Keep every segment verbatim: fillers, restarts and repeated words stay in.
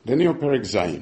Daniel Perek Zayin.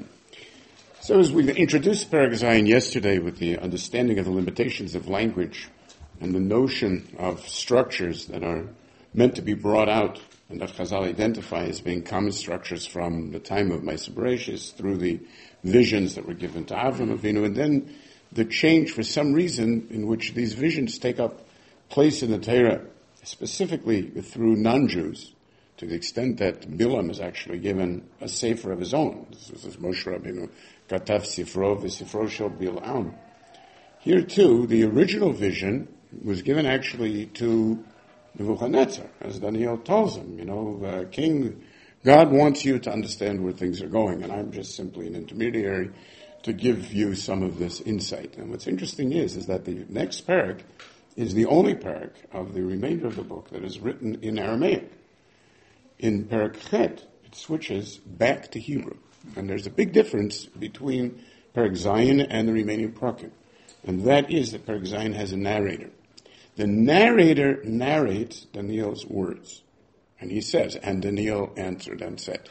So as we introduced Perek Zayin yesterday with the understanding of the limitations of language and the notion of structures that are meant to be brought out and that Chazal identify as being common structures from the time of Ma'aser Bereishis through the visions that were given to Avram Avinu, and then the change for some reason in which these visions take up place in the Torah, specifically through non-Jews, to the extent that Bilam is actually given a sefer of his own. This is Moshe Rabbeinu, Katav Sifro v'Sifro Shel Bilam. Here too, the original vision was given actually to Nebuchadnezzar, as Daniel tells him, you know, uh, King, God wants you to understand where things are going, and I'm just simply an intermediary to give you some of this insight. And what's interesting is, is that the next parak is the only parak of the remainder of the book that is written in Aramaic. In Perek Chet, it switches back to Hebrew. And there's a big difference between Perek Zayin and the remaining parakim. And that is that Perek Zayin has a narrator. The narrator narrates Daniel's words. And he says, and Daniel answered and said.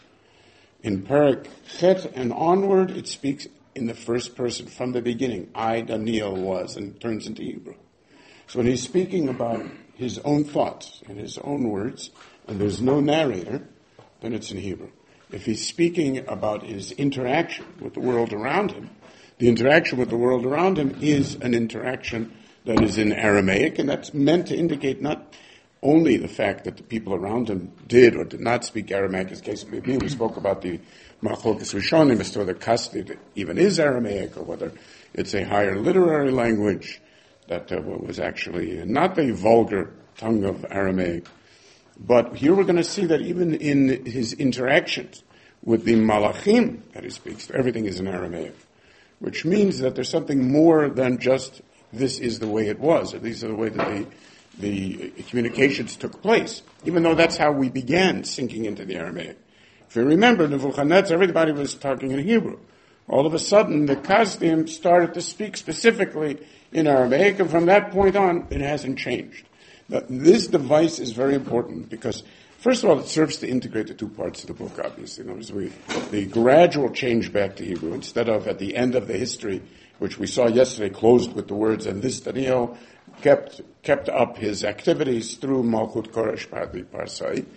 In Perek Chet and onward, it speaks in the first person from the beginning. I, Daniel, was, and it turns into Hebrew. So when he's speaking about his own thoughts and his own words, and there's no narrator, then it's in Hebrew. If he's speaking about his interaction with the world around him, the interaction with the world around him is an interaction that is in Aramaic, and that's meant to indicate not only the fact that the people around him did or did not speak Aramaic, as case may be. We spoke about the Machlokas Rishonim as to whether Kasdi even is Aramaic, or whether it's a higher literary language that uh, was actually not the vulgar tongue of Aramaic. But here we're going to see that even in his interactions with the Malachim that he speaks, everything is in Aramaic, which means that there's something more than just this is the way it was, or these are the way that the, the communications took place, even though that's how we began sinking into the Aramaic. If you remember, Nebuchadnezzar, everybody was talking in Hebrew. All of a sudden, the Kasdim started to speak specifically in Aramaic, and from that point on, it hasn't changed. But this device is very important because, first of all, it serves to integrate the two parts of the book, obviously. In other words, we, the gradual change back to Hebrew, instead of at the end of the history, which we saw yesterday, closed with the words, and this Daniel kept kept up his activities through Malchut Koresh Parsai.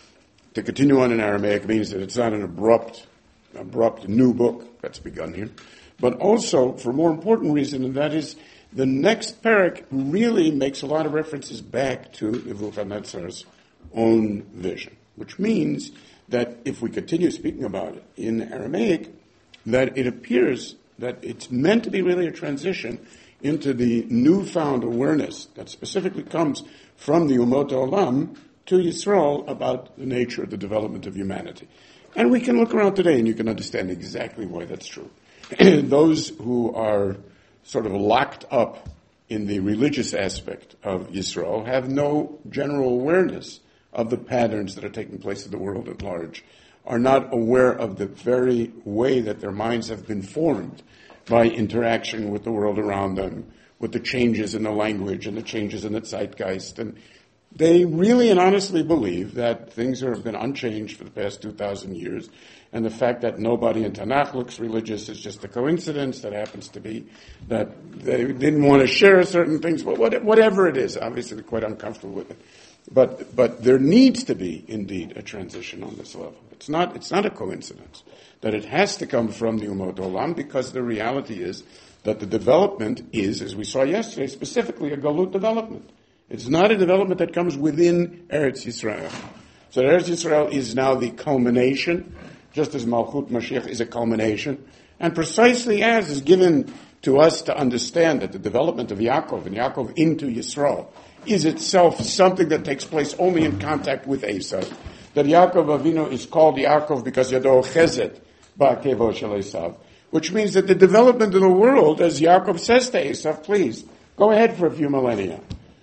To continue on in Aramaic means that it's not an abrupt, abrupt new book that's begun here, but also for a more important reason, and that is the next parak really makes a lot of references back to Nebuchadnezzar's own vision, which means that if we continue speaking about it in Aramaic, that it appears that it's meant to be really a transition into the newfound awareness that specifically comes from the Umot Olam to Yisrael about the nature of the development of humanity. And we can look around today and you can understand exactly why that's true. Those who are sort of locked up in the religious aspect of Yisrael have no general awareness of the patterns that are taking place in the world at large, are not aware of the very way that their minds have been formed by interaction with the world around them, with the changes in the language and the changes in the zeitgeist. And they really and honestly believe that things have been unchanged for the past two thousand years, and the fact that nobody in Tanakh looks religious is just a coincidence that happens to be that they didn't want to share certain things, but whatever it is, obviously they're quite uncomfortable with it. But but there needs to be, indeed, a transition on this level. It's not it's not a coincidence that it has to come from the Umot Olam, because the reality is that the development is, as we saw yesterday, specifically a Galut development. It's not a development that comes within Eretz Yisrael. So Eretz Yisrael is now the culmination, just as Malchut Mashiach is a culmination, and precisely as is given to us to understand that the development of Yaakov and Yaakov into Yisrael is itself something that takes place only in contact with Esav. That Yaakov Avinu is called Yaakov because Yado Chesed Ba'akevo Shel Esav, which means that the development of the world, as Yaakov says to Esav, please, go ahead for a few millennia.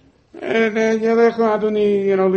And, uh, you know,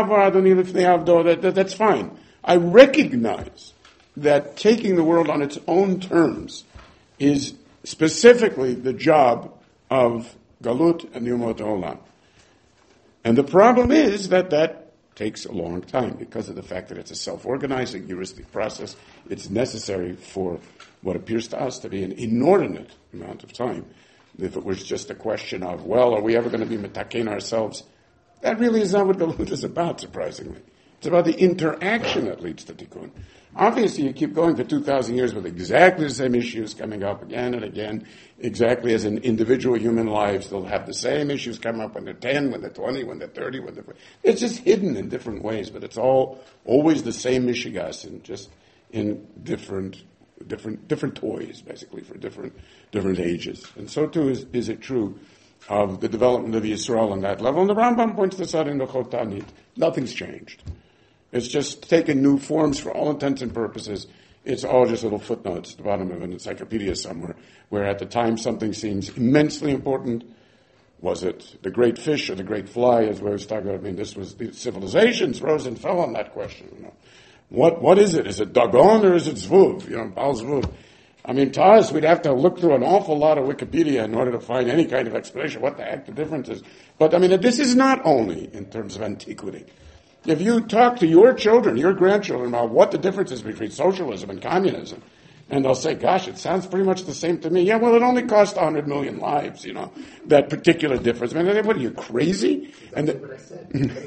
that, that's fine. I recognize that taking the world on its own terms is specifically the job of Galut and the Umot Olam. And the problem is that that takes a long time because of the fact that it's a self-organizing heuristic process. It's necessary for what appears to us to be an inordinate amount of time. If it was just a question of, well, are we ever going to be metaken ourselves? That really is not what Galut is about, surprisingly. It's about the interaction that leads to tikkun. Obviously, you keep going for two thousand years with exactly the same issues coming up again and again, exactly as in individual human lives. They'll have the same issues come up when they're ten, when they're twenty, when they're thirty, when they're... It's just hidden in different ways, but it's all always the same mishigas, and just in different different different toys, basically, for different different ages. And so, too, is, is it true of the development of Yisrael on that level. And the Rambam points this out in the Chotanit. Nothing's changed. It's just taken new forms for all intents and purposes. It's all just little footnotes at the bottom of an encyclopedia somewhere, where at the time something seems immensely important. Was it the great fish or the great fly, as we was talking about? I mean, this was the civilizations rose and fell on that question. You know, what what is it? Is it Dagon or is it Zvuv? You know, Baal Zvuv. I mean, to us, we'd have to look through an awful lot of Wikipedia in order to find any kind of explanation what the heck the difference is. But I mean, this is not only in terms of antiquity. If you talk to your children, your grandchildren, about what the difference is between socialism and communism, and they'll say, gosh, it sounds pretty much the same to me. Yeah, well, it only cost one hundred million lives, you know, that particular difference. I mean, what are you, crazy? That's and the, what I said.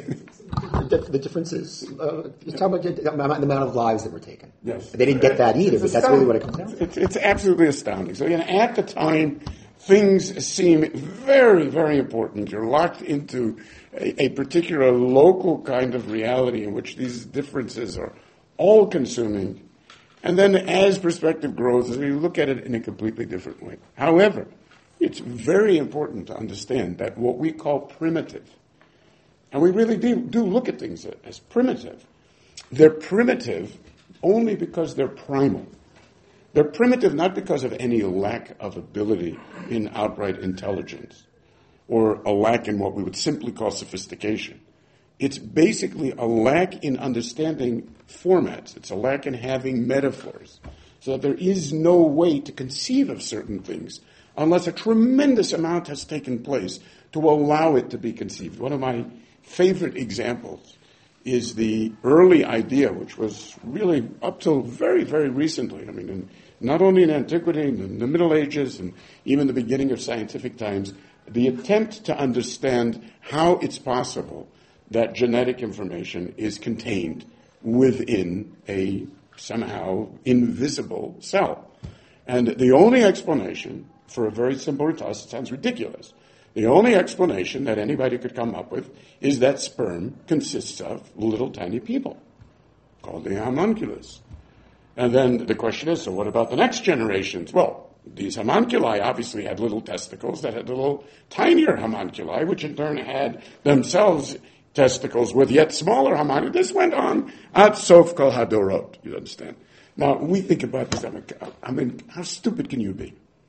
the, the difference is, uh, you're talking about the amount, the amount of lives that were taken. Yes. They didn't get that either, but that's really what it comes down to. It's, it's absolutely astounding. So, you know, at the time, things seem very, very important. You're locked into a, a particular local kind of reality in which these differences are all-consuming. And then as perspective grows, you look at it in a completely different way. However, it's very important to understand that what we call primitive, and we really do, do look at things as primitive, they're primitive only because they're primal. They're primitive not because of any lack of ability in outright intelligence or a lack in what we would simply call sophistication. It's basically a lack in understanding formats. It's a lack in having metaphors. So that there is no way to conceive of certain things unless a tremendous amount has taken place to allow it to be conceived. One of my favorite examples is the early idea, which was really up till very, very recently. I mean, in, not only in antiquity, in the Middle Ages, and even the beginning of scientific times, the attempt to understand how it's possible that genetic information is contained within a somehow invisible cell. And the only explanation, for a very simple retard, it sounds ridiculous, the only explanation that anybody could come up with is that sperm consists of little tiny people called the homunculus. And then the question is, so what about the next generations? Well, these homunculi obviously had little testicles that had little tinier homunculi, which in turn had themselves testicles with yet smaller homunculi. This went on ad sof kol hadorot, you understand. Now, we think about this, I mean, how stupid can you be?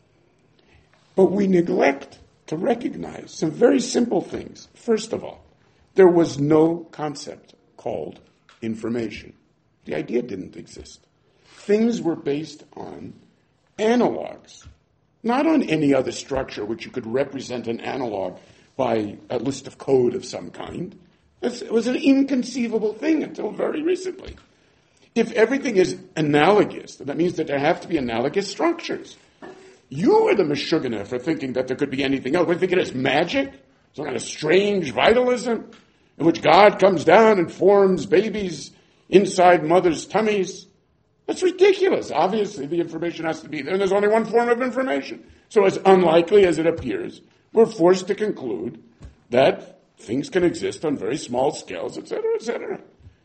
But we neglect to recognize some very simple things. First of all, there was no concept called information. The idea didn't exist. Things were based on analogs, not on any other structure which you could represent an analog by a list of code of some kind. It was an inconceivable thing until very recently. If everything is analogous, then that means that there have to be analogous structures. You are the Meshuggah for thinking that there could be anything else. We think it is magic, some kind of strange vitalism in which God comes down and forms babies inside mothers' tummies. That's ridiculous. Obviously, the information has to be there, and there's only one form of information. So as unlikely as it appears, we're forced to conclude that things can exist on very small scales, et cetera, et cetera.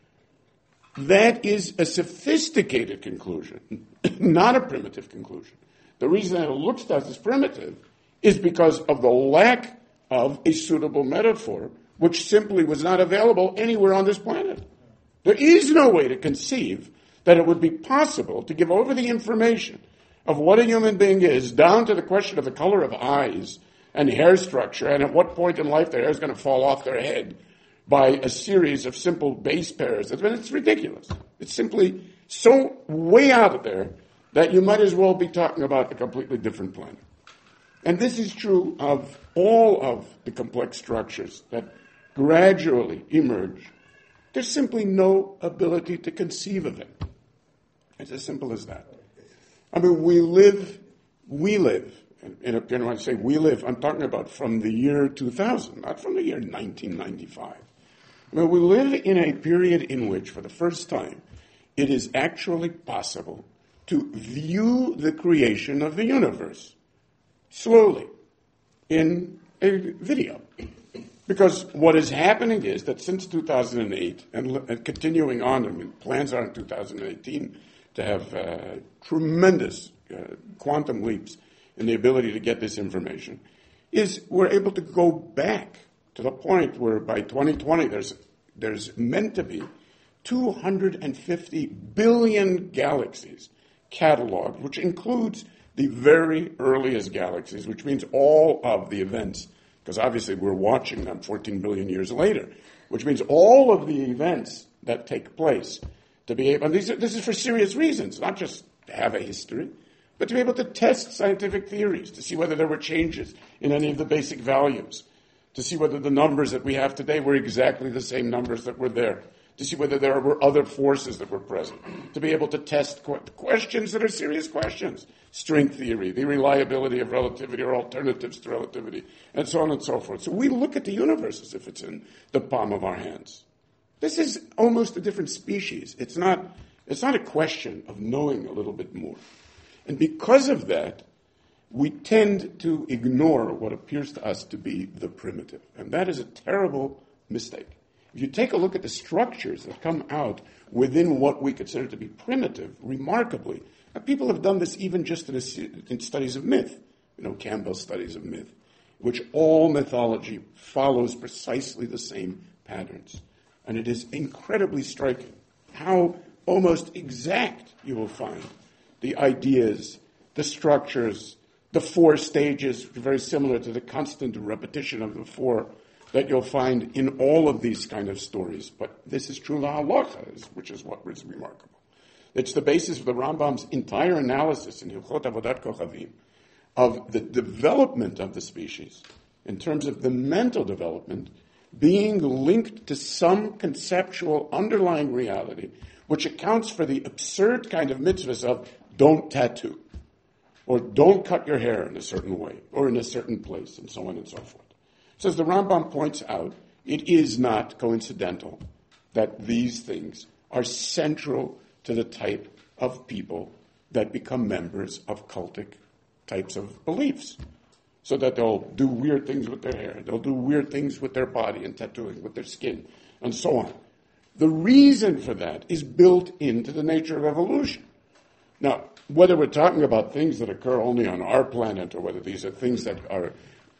That is a sophisticated conclusion, not a primitive conclusion. The reason that it looks to us as primitive is because of the lack of a suitable metaphor, which simply was not available anywhere on this planet. There is no way to conceive that it would be possible to give over the information of what a human being is, down to the question of the color of eyes and hair structure, and at what point in life their hair is going to fall off their head, by a series of simple base pairs. I mean, it's ridiculous. It's simply so way out of there that you might as well be talking about a completely different planet. And this is true of all of the complex structures that gradually emerge There's simply no ability to conceive of it. It's as simple as that. I mean, we live, we live, and when I say we live, I'm talking about from the year two thousand, not from the year nineteen ninety-five. I mean, we live in a period in which, for the first time, it is actually possible to view the creation of the universe slowly in a video. Because what is happening is that since two thousand eight, and, and continuing on, I mean, plans are in two thousand eighteen to have uh, tremendous uh, quantum leaps in the ability to get this information, is we're able to go back to the point where by twenty twenty there's there's meant to be two hundred fifty billion galaxies cataloged, which includes the very earliest galaxies, which means all of the events, because obviously we're watching them fourteen billion years later, which means all of the events that take place to be able, and these are, this is for serious reasons, not just to have a history, but to be able to test scientific theories, to see whether there were changes in any of the basic values, to see whether the numbers that we have today were exactly the same numbers that were there, to see whether there were other forces that were present, to be able to test qu- questions that are serious questions, string theory, the reliability of relativity or alternatives to relativity, and so on and so forth. So we look at the universe as if it's in the palm of our hands. This is almost a different species. It's not, it's not a question of knowing a little bit more. And because of that, we tend to ignore what appears to us to be the primitive. And that is a terrible mistake. If you take a look at the structures that come out within what we consider to be primitive, remarkably, and people have done this even just in, a, in studies of myth, you know, Campbell's studies of myth, which all mythology follows precisely the same patterns. And it is incredibly striking how almost exact you will find the ideas, the structures, the four stages, very similar to the constant repetition of the four that you'll find in all of these kind of stories. But this is true la halacha, which is what is remarkable. It's the basis of the Rambam's entire analysis in Hilchot Avodat Kochavim of the development of the species in terms of the mental development being linked to some conceptual underlying reality which accounts for the absurd kind of mitzvahs of don't tattoo, or don't cut your hair in a certain way, or in a certain place, and so on and so forth. So as the Rambam points out, it is not coincidental that these things are central to the type of people that become members of cultic types of beliefs. So that they'll do weird things with their hair, they'll do weird things with their body and tattooing, with their skin, and so on. The reason for that is built into the nature of evolution. Now, whether we're talking about things that occur only on our planet or whether these are things that are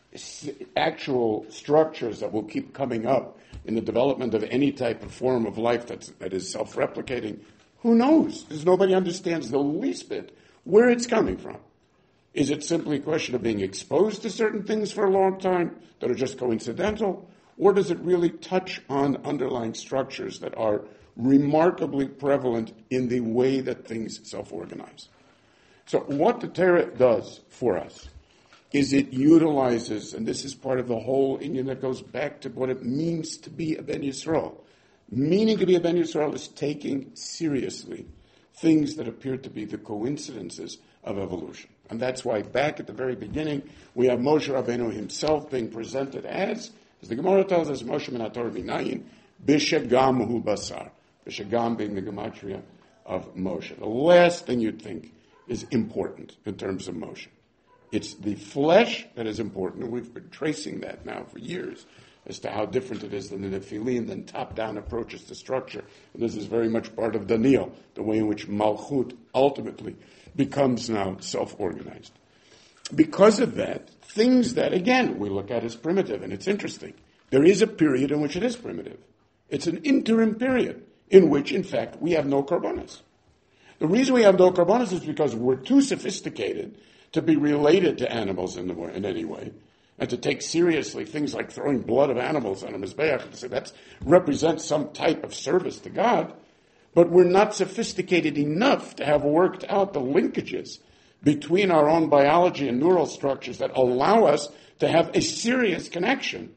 actual structures that will keep coming up in the development of any type of form of life that's, that is self-replicating, who knows? Because nobody understands the least bit where it's coming from. Is it simply a question of being exposed to certain things for a long time that are just coincidental? Or does it really touch on underlying structures that are remarkably prevalent in the way that things self-organize? So what the Torah does for us is it utilizes, and this is part of the whole Indian that goes back to what it means to be a Ben Yisrael. Meaning to be a Ben Yisrael is taking seriously things that appear to be the coincidences of evolution. And that's why back at the very beginning, we have Moshe Rabbeinu himself being presented as, as the Gemara tells us, Moshe min haTorah b'nayin, b'shegam hu basar. B'shegam being the gematria of Moshe. The last thing you'd think is important in terms of Moshe. It's the flesh that is important, and we've been tracing that now for years as to how different it is than the Nephilim, than top-down approaches to structure. And this is very much part of Daniel, the way in which Malchut ultimately becomes now self-organized. Because of that, things that, again, we look at as primitive, and it's interesting. There is a period in which it is primitive. It's an interim period in which, in fact, we have no korbanos. The reason we have no korbanos is because we're too sophisticated to be related to animals in, the, in any way, and to take seriously things like throwing blood of animals on a mizbeach and to say that represents some type of service to God, but we're not sophisticated enough to have worked out the linkages between our own biology and neural structures that allow us to have a serious connection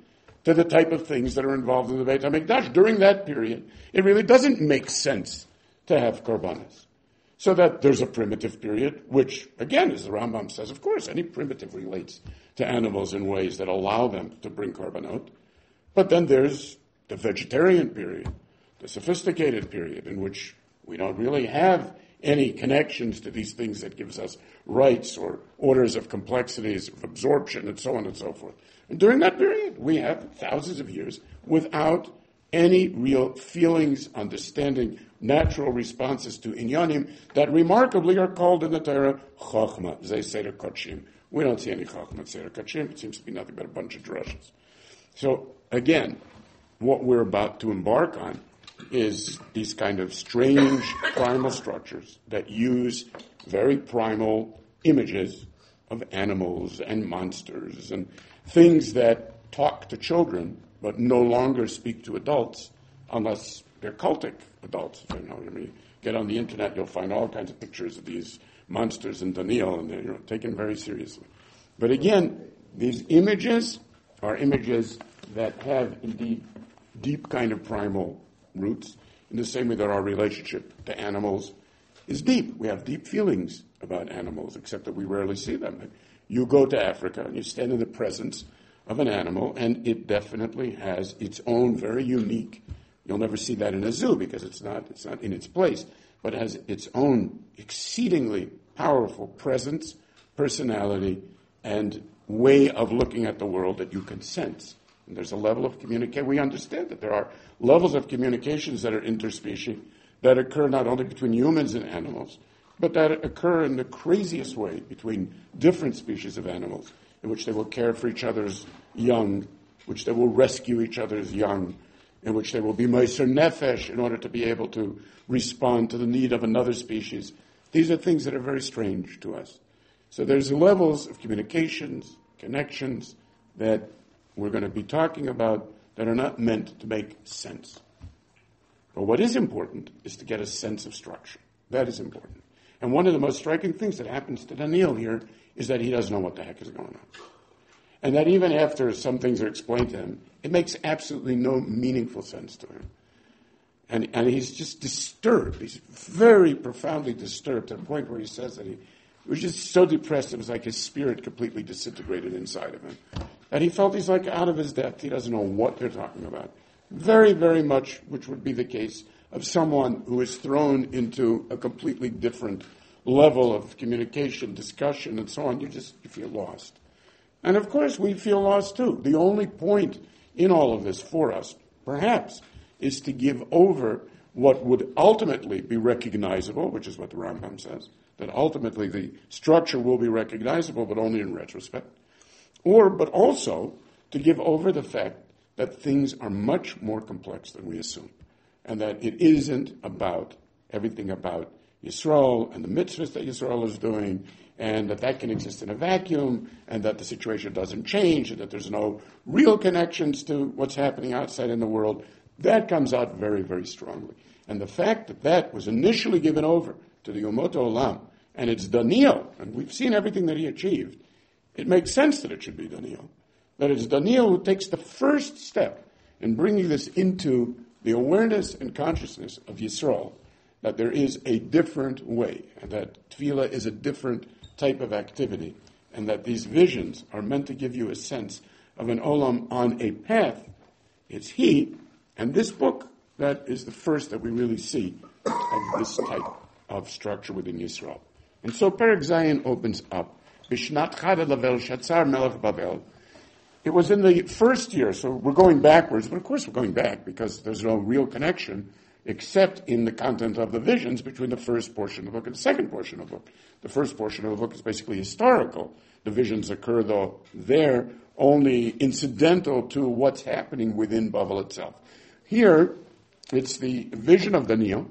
to the type of things that are involved in the Beit HaMikdash. During that period, it really doesn't make sense to have korbanos. So that there's a primitive period, which, again, as the Rambam says, of course, any primitive relates to animals in ways that allow them to bring korbanot. But then there's the vegetarian period, the sophisticated period, in which we don't really have any connections to these things that gives us rights or orders of complexities of absorption and so on and so forth. And during that period, we have thousands of years without any real feelings, understanding, natural responses to inyanim that remarkably are called in the Torah chokhmah, zeh seder kodshim. We don't see any chokhmah at seder kodshim. It seems to be nothing but a bunch of drushes. So again, what we're about to embark on is these kind of strange primal structures that use very primal images of animals and monsters and things that talk to children but no longer speak to adults unless they're cultic adults. You know, I mean, get on the internet, you'll find all kinds of pictures of these monsters in Daniel, and they're, you know, taken very seriously. But again, these images are images that have indeed deep kind of primal roots, in the same way that our relationship to animals is deep. We have deep feelings about animals, except that we rarely see them. You go to Africa and you stand in the presence of an animal, and it definitely has its own very unique, you'll never see that in a zoo because it's not it's not in its place, but it has its own exceedingly powerful presence, personality, and way of looking at the world that you can sense. And there's a level of communication. We understand that there are levels of communications that are interspecies that occur not only between humans and animals, but that occur in the craziest way between different species of animals, in which they will care for each other's young, which they will rescue each other's young, in which they will be meiser nefesh in order to be able to respond to the need of another species. These are things that are very strange to us. So there's levels of communications, connections that we're going to be talking about that are not meant to make sense. But what is important is to get a sense of structure. That is important. And one of the most striking things that happens to Daniel here is that he doesn't know what the heck is going on. And that even after some things are explained to him, it makes absolutely no meaningful sense to him. And, and he's just disturbed. He's very profoundly disturbed to the point where he says that he was just so depressed it was like his spirit completely disintegrated inside of him. And he felt he's like out of his depth. He doesn't know what they're talking about. Very, very much, which would be the case of someone who is thrown into a completely different level of communication, discussion, and so on. You just you feel lost. And of course, we feel lost too. The only point in all of this for us, perhaps, is to give over what would ultimately be recognizable, which is what the Rambam says, that ultimately the structure will be recognizable, but only in retrospect. Or, but also, to give over the fact that things are much more complex than we assume, and that it isn't about everything about Yisrael and the mitzvahs that Yisrael is doing, and that that can exist in a vacuum, and that the situation doesn't change, and that there's no real connections to what's happening outside in the world. That comes out very, very strongly. And the fact that that was initially given over to the Umot Olam, and it's Daniel, and we've seen everything that he achieved, it makes sense that it should be Daniel. That it's Daniel who takes the first step in bringing this into the awareness and consciousness of Yisrael, that there is a different way, and that tefillah is a different type of activity, and that these visions are meant to give you a sense of an olam on a path. It's he, and this book, that is the first that we really see of this type of structure within Yisrael. And so Perek Zayin opens up, Bishnat Chada Lavel Shatzar Melech Bavel. It was in the first year, so we're going backwards, but of course we're going back because there's no real connection except in the content of the visions between the first portion of the book and the second portion of the book. The first portion of the book is basically historical. The visions occur, though, there only incidental to what's happening within Bavel itself. Here, it's the vision of Daniel,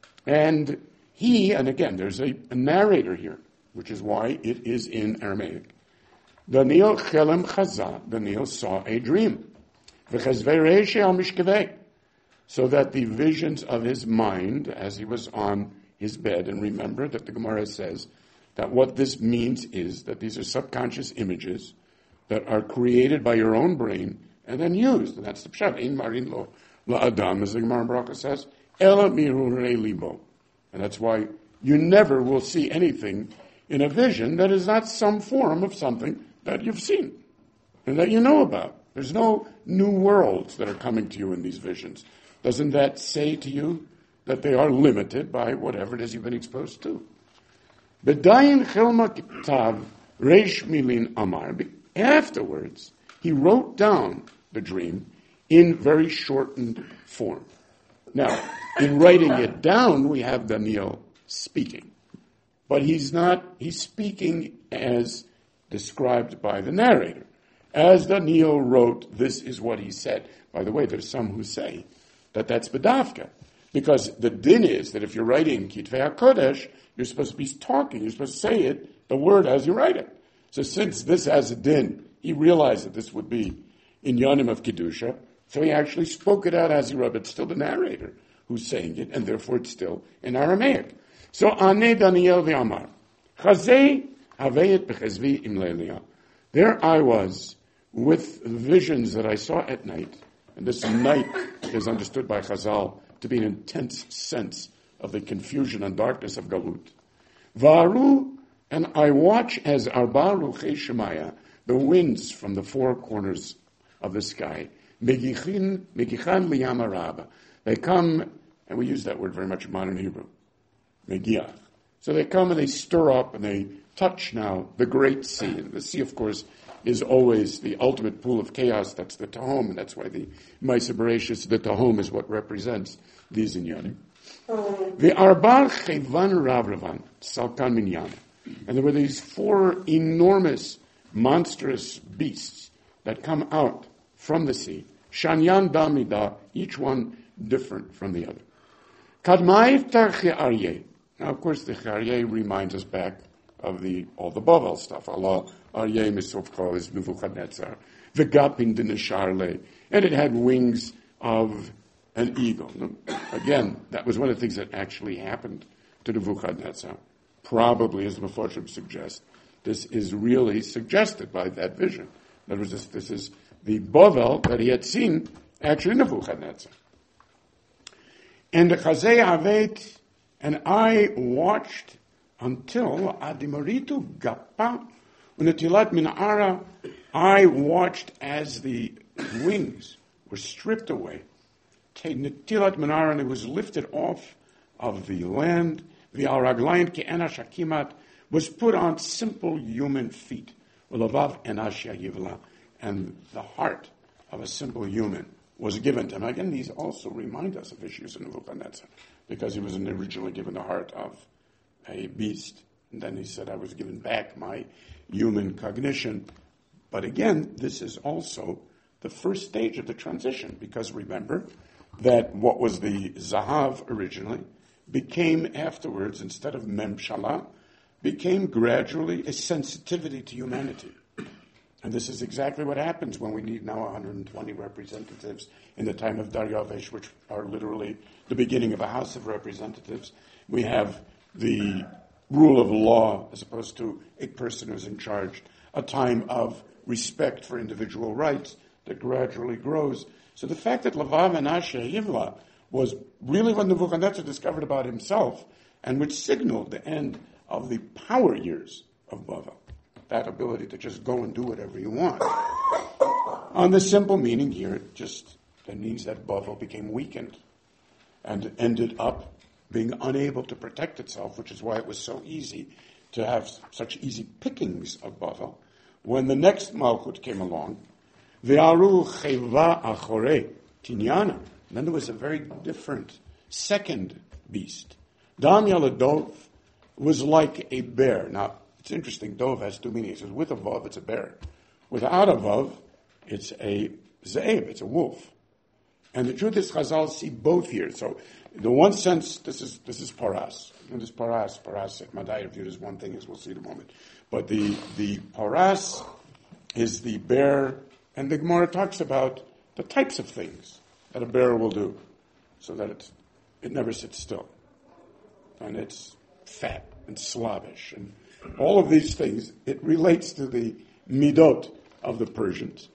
and he, and again, there's a, a narrator here, which is why it is in Aramaic. Daniel chelem chaza, Daniel saw a dream. V'chazvei reishe al mishkevei. So that the visions of his mind, as he was on his bed, and remember that the Gemara says that what this means is that these are subconscious images that are created by your own brain and then used. And that's the pshat. In marin lo la'adam, as the Gemara Bracha says, ela mirurei libo. And that's why you never will see anything in a vision that is not some form of something that you've seen and that you know about. There's no new worlds that are coming to you in these visions. Doesn't that say to you that they are limited by whatever it is you've been exposed to? Bedayin chilma kitav reish milin amar. Afterwards, he wrote down the dream in very shortened form. Now, in writing it down, we have Daniel speaking. But he's not, he's speaking as described by the narrator. As Daniel wrote, this is what he said. By the way, there's some who say that that's bedavka. Because the din is that if you're writing Kitvei HaKodesh, you're supposed to be talking. You're supposed to say it, the word as you write it. So since this has a din, he realized that this would be in Yonim of Kedusha, so he actually spoke it out as he wrote it. It's still the narrator who's saying it, and therefore it's still in Aramaic. So, Ane Daniel v'Amar. Chazei haveit b'chezvi im le'elia. There I was with visions that I saw at night, and this night is understood by Chazal to be an intense sense of the confusion and darkness of Galut. Varu, and I watch as Arba Ruchei Shemaya, the winds from the four corners of the sky, Megichin, Megichan liyam araba. They come, and we use that word very much in modern Hebrew, Megiach. So they come and they stir up and they touch now the great sea. And the sea, of course, is always the ultimate pool of chaos. That's the Tahom, and that's why the Maisa Bereshis, the Tahom, is what represents these inyanim. The Arbar Chevan Ravravan, Salkan Minyan. And there were these four enormous, monstrous beasts that come out from the sea. Shanyan Damida, each one different from the other. Kadmaiv Tarche Aryeh. Now, of course, the Aryeh reminds us back of the all the Bavel stuff. Allah Aryeh Misofko is Nebuchadnezzar. V'gapin Dinisharle. And it had wings of an eagle. Again, that was one of the things that actually happened to Nebuchadnezzar. Probably, as the Mefarshim suggest, this is really suggested by that vision. In other words, this, this is the Bavel that he had seen actually Nebuchadnezzar. And the Chazei Avet, and I watched until Adimaritu Gappa, Unetilat Minara, I watched as the wings were stripped away. Netilat Minara, and it was lifted off of the land. The Araglayan Ke'ena Shakimat was put on simple human feet. Ulavav Enashya Yivla. And the heart of a simple human was given to him. Again, these also remind us of issues in Nebuchadnezzar, because he was originally given the heart of a beast. And then he said, I was given back my human cognition. But again, this is also the first stage of the transition, because remember that what was the Zahav originally became afterwards, instead of Memshala, became gradually a sensitivity to humanity. And this is exactly what happens when we need now one hundred twenty representatives in the time of Daryavesh, which are literally the beginning of a House of Representatives. We have the rule of law as opposed to a person who's in charge, a time of respect for individual rights that gradually grows. So the fact that Lavav and Asher Yivla was really what Nebuchadnezzar discovered about himself, and which signaled the end of the power years of Bavel. That ability to just go and do whatever you want. On the simple meaning here, just that means that Bavel became weakened and ended up being unable to protect itself, which is why it was so easy to have such easy pickings of Bavel. When the next Malchut came along, Ve'aru cheva achore tinyana. Then there was a very different second beast. Dam Yaladov was like a bear. Now, it's interesting, Dov has two meanings. It says with a vav, it's a bear. Without a vav, it's a ze'eb, it's a wolf. And the truth is, Chazal see both here. So, in the one sense, this is this is paras. And this paras, paras at Madai viewed as one thing, as we'll see in a moment. But the the paras is the bear, and the Gemara talks about the types of things that a bear will do, so that it it never sits still, and it's fat and slavish, and all of these things. It relates to the midot of the Persians,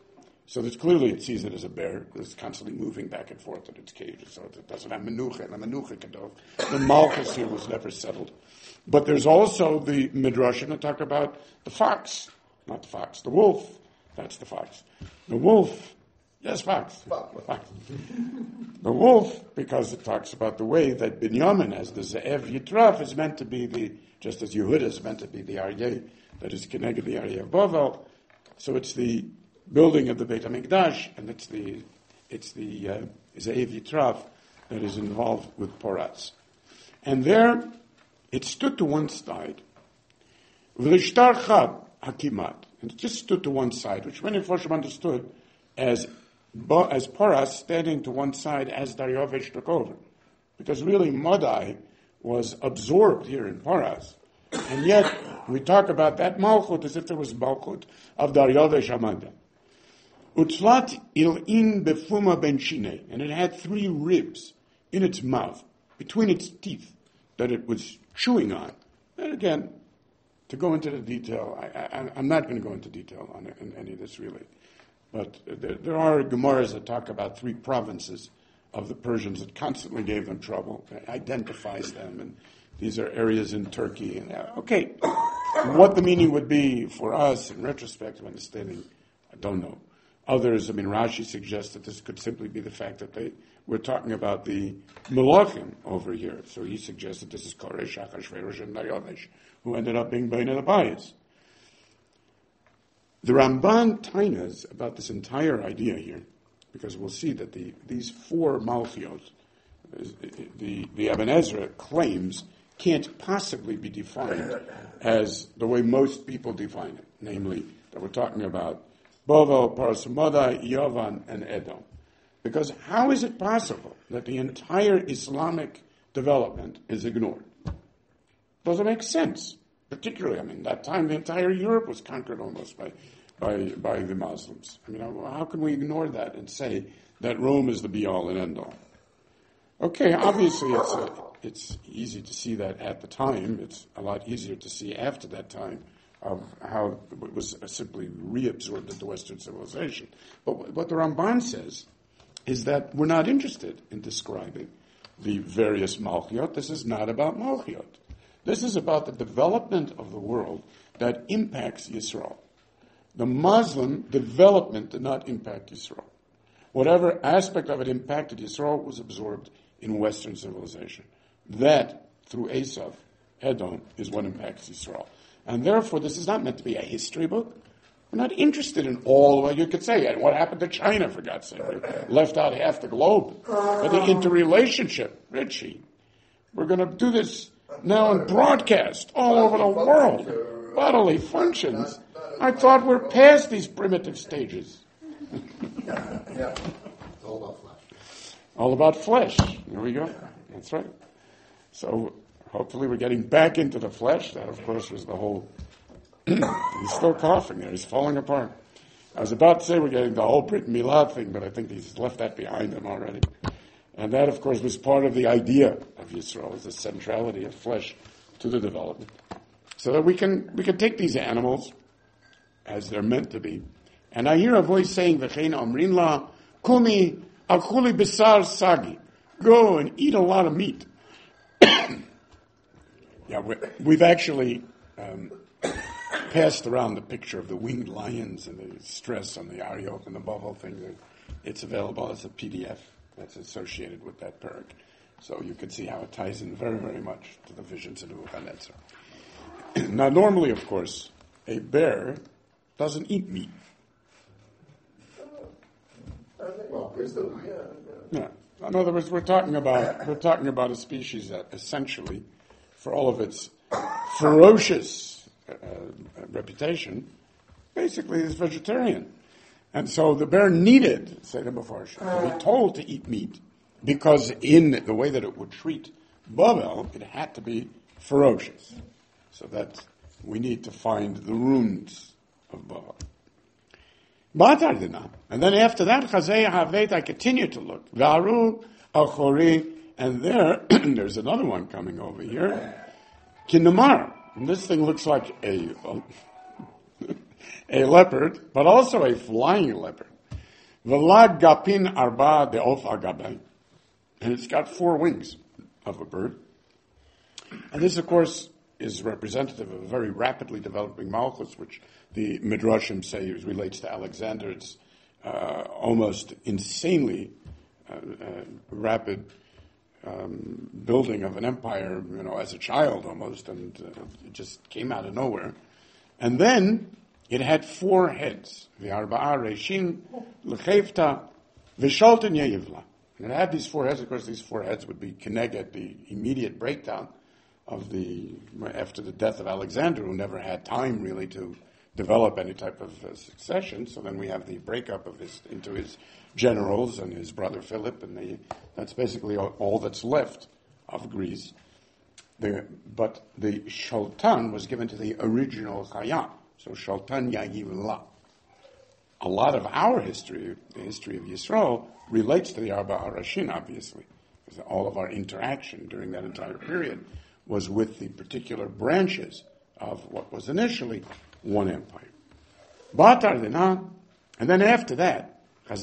So that clearly it sees it as a bear that's constantly moving back and forth in its cage. So it doesn't have menucha, and the menucha kadov. The malchus here was never settled. But there's also the midrashim that talk about the fox, not the fox, the wolf. That's the fox. The wolf, yes, fox. Fox. The wolf, because it talks about the way that Binyamin, as the Ze'ev Yitraf, is meant to be the, just as Yehuda is meant to be the Aryeh, that is connected the Aryeh of Bavel. So it's the building of the Beit HaMikdash, and it's the it's the uh, Ze'ev Yitraf that is involved with Poratz. And there, it stood to one side. V'lishtar chab hakimat. And it just stood to one side, which many Foshim understood as as Poratz standing to one side as Daryovesh took over. Because really Madai was absorbed here in Poratz. And yet, we talk about that Malchut as if there was Malchut of Daryovesh Amanda. Utzlat il'in befuma ben shine, and it had three ribs in its mouth, between its teeth, that it was chewing on. And again, to go into the detail, I, I, I'm not going to go into detail on, it, on any of this really. But there, there are Gemaras that talk about three provinces of the Persians that constantly gave them trouble. It identifies them, and these are areas in Turkey. And uh, okay, what the meaning would be for us in retrospect of understanding, I don't know. Others, I mean, Rashi suggests that this could simply be the fact that they we're talking about the Melachim over here. So he suggests that this is Koresh, Achashverosh, and Daryovesh, who ended up being Bein Abayis. The Ramban tainas about this entire idea here, because we'll see that the these four Malchiot, the, the Ibn Ezra claims can't possibly be defined as the way most people define it, namely that we're talking about Bavel, Parasumada, Yavan, and Edom. Because how is it possible that the entire Islamic development is ignored? Doesn't make sense. Particularly, I mean, that time the entire Europe was conquered almost by, by, by the Muslims. I mean, how can we ignore that and say that Rome is the be-all and end-all? Okay, obviously it's a, it's easy to see that at the time. It's a lot easier to see after that time of how it was simply reabsorbed into Western civilization. But what the Ramban says is that we're not interested in describing the various Malchiot. This is not about Malchiot. This is about the development of the world that impacts Yisrael. The Muslim development did not impact Yisrael. Whatever aspect of it impacted Yisrael was absorbed in Western civilization. That, through Esav, Edom, is what impacts Yisrael. And therefore, this is not meant to be a history book. We're not interested in all what you could say. And what happened to China, for God's sake? We left out half the globe. But the interrelationship, Richie, we're going to do this now in broadcast all over the world. Bodily functions. I thought we're past these primitive stages. Yeah, yeah. It's all about flesh. All about flesh. There we go. That's right. So hopefully we're getting back into the flesh. That, of course, was the whole... He's still coughing there. He's falling apart. I was about to say we're getting the whole Brit Milah thing, but I think he's left that behind him already. And that, of course, was part of the idea of Yisrael, is the centrality of flesh to the development. So that we can we can take these animals as they're meant to be. And I hear a voice saying, V'chein omrin la, kumi akuli besar sagi. Go and eat a lot of meat. Yeah, we, we've actually um, passed around the picture of the winged lions and the stress on the Aryok and the Bavel thing. It's available as a P D F that's associated with that parak. So you can see how it ties in very, very much to the visions of Nebuchadnezzar. Now, normally, of course, a bear doesn't eat meat. Well, wisdom. Yeah. In other words, we're talking about we're talking about a species that essentially, for all of its ferocious uh, reputation, basically is vegetarian. And so the bear needed, say the Mefarshim, to be told to eat meat, because in the way that it would treat Bavel, it had to be ferocious. So that we need to find the runes of Bavel. And then after that, Chazei Havet, I continue to look. Varu Achori, and there, there's another one coming over here. Kinamar. And this thing looks like a, a, a leopard, but also a flying leopard. V'lag gapin arba de'of agaben. And it's got four wings of a bird. And this, of course, is representative of a very rapidly developing Malchus, which the Midrashim say relates to Alexander. It's uh, almost insanely uh, uh, rapid um, building of an empire, you know, as a child almost, and uh, it just came out of nowhere. And then it had four heads. The Arba'a Reishim, L'chevta, V'sholten Yeivla. And it had these four heads. Of course, these four heads would be Keneged, the immediate breakdown of the, after the death of Alexander, who never had time really to develop any type of uh, succession. So then we have the breakup of his, into his generals and his brother Philip, and the, that's basically all, all that's left of Greece. The, but the Sholtan was given to the original Chayam. So Sholtan Yagivla. A lot of our history, the history of Yisrael, relates to the Arba Arashin, obviously, because all of our interaction during that entire period was with the particular branches of what was initially one empire. And then after that,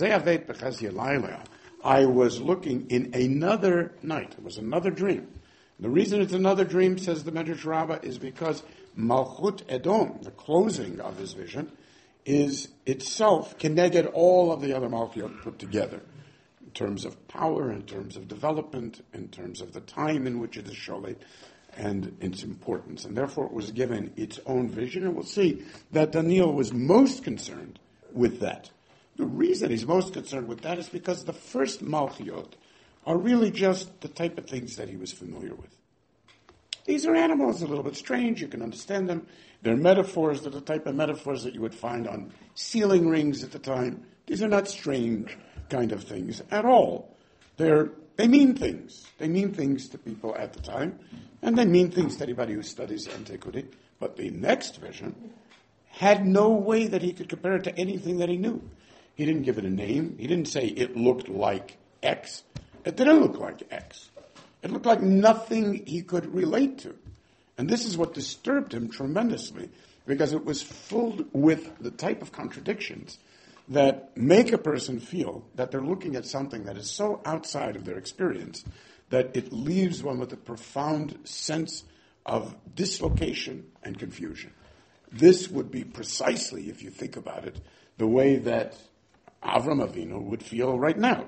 I was looking in another night. It was another dream. The reason it's another dream, says the Medrash Rabbah, is because Malchut Edom, the closing of his vision, is itself connected all of the other Malchut put together, in terms of power, in terms of development, in terms of the time in which it is sholet, and its importance. And therefore it was given its own vision, and we'll see that Daniel was most concerned with that. The reason he's most concerned with that is because the first Malchut are really just the type of things that he was familiar with. These are animals, a little bit strange, you can understand them. They're metaphors, they're the type of metaphors that you would find on ceiling rings at the time. These are not strange kind of things at all. They're, they mean things. They mean things to people at the time, and they mean things to anybody who studies antiquity. But the next vision had no way that he could compare it to anything that he knew. He didn't give it a name. He didn't say it looked like X. It didn't look like X. It looked like nothing he could relate to. And this is what disturbed him tremendously, because it was filled with the type of contradictions that make a person feel that they're looking at something that is so outside of their experience that it leaves one with a profound sense of dislocation and confusion. This would be precisely, if you think about it, the way that Avram Avinu would feel right now.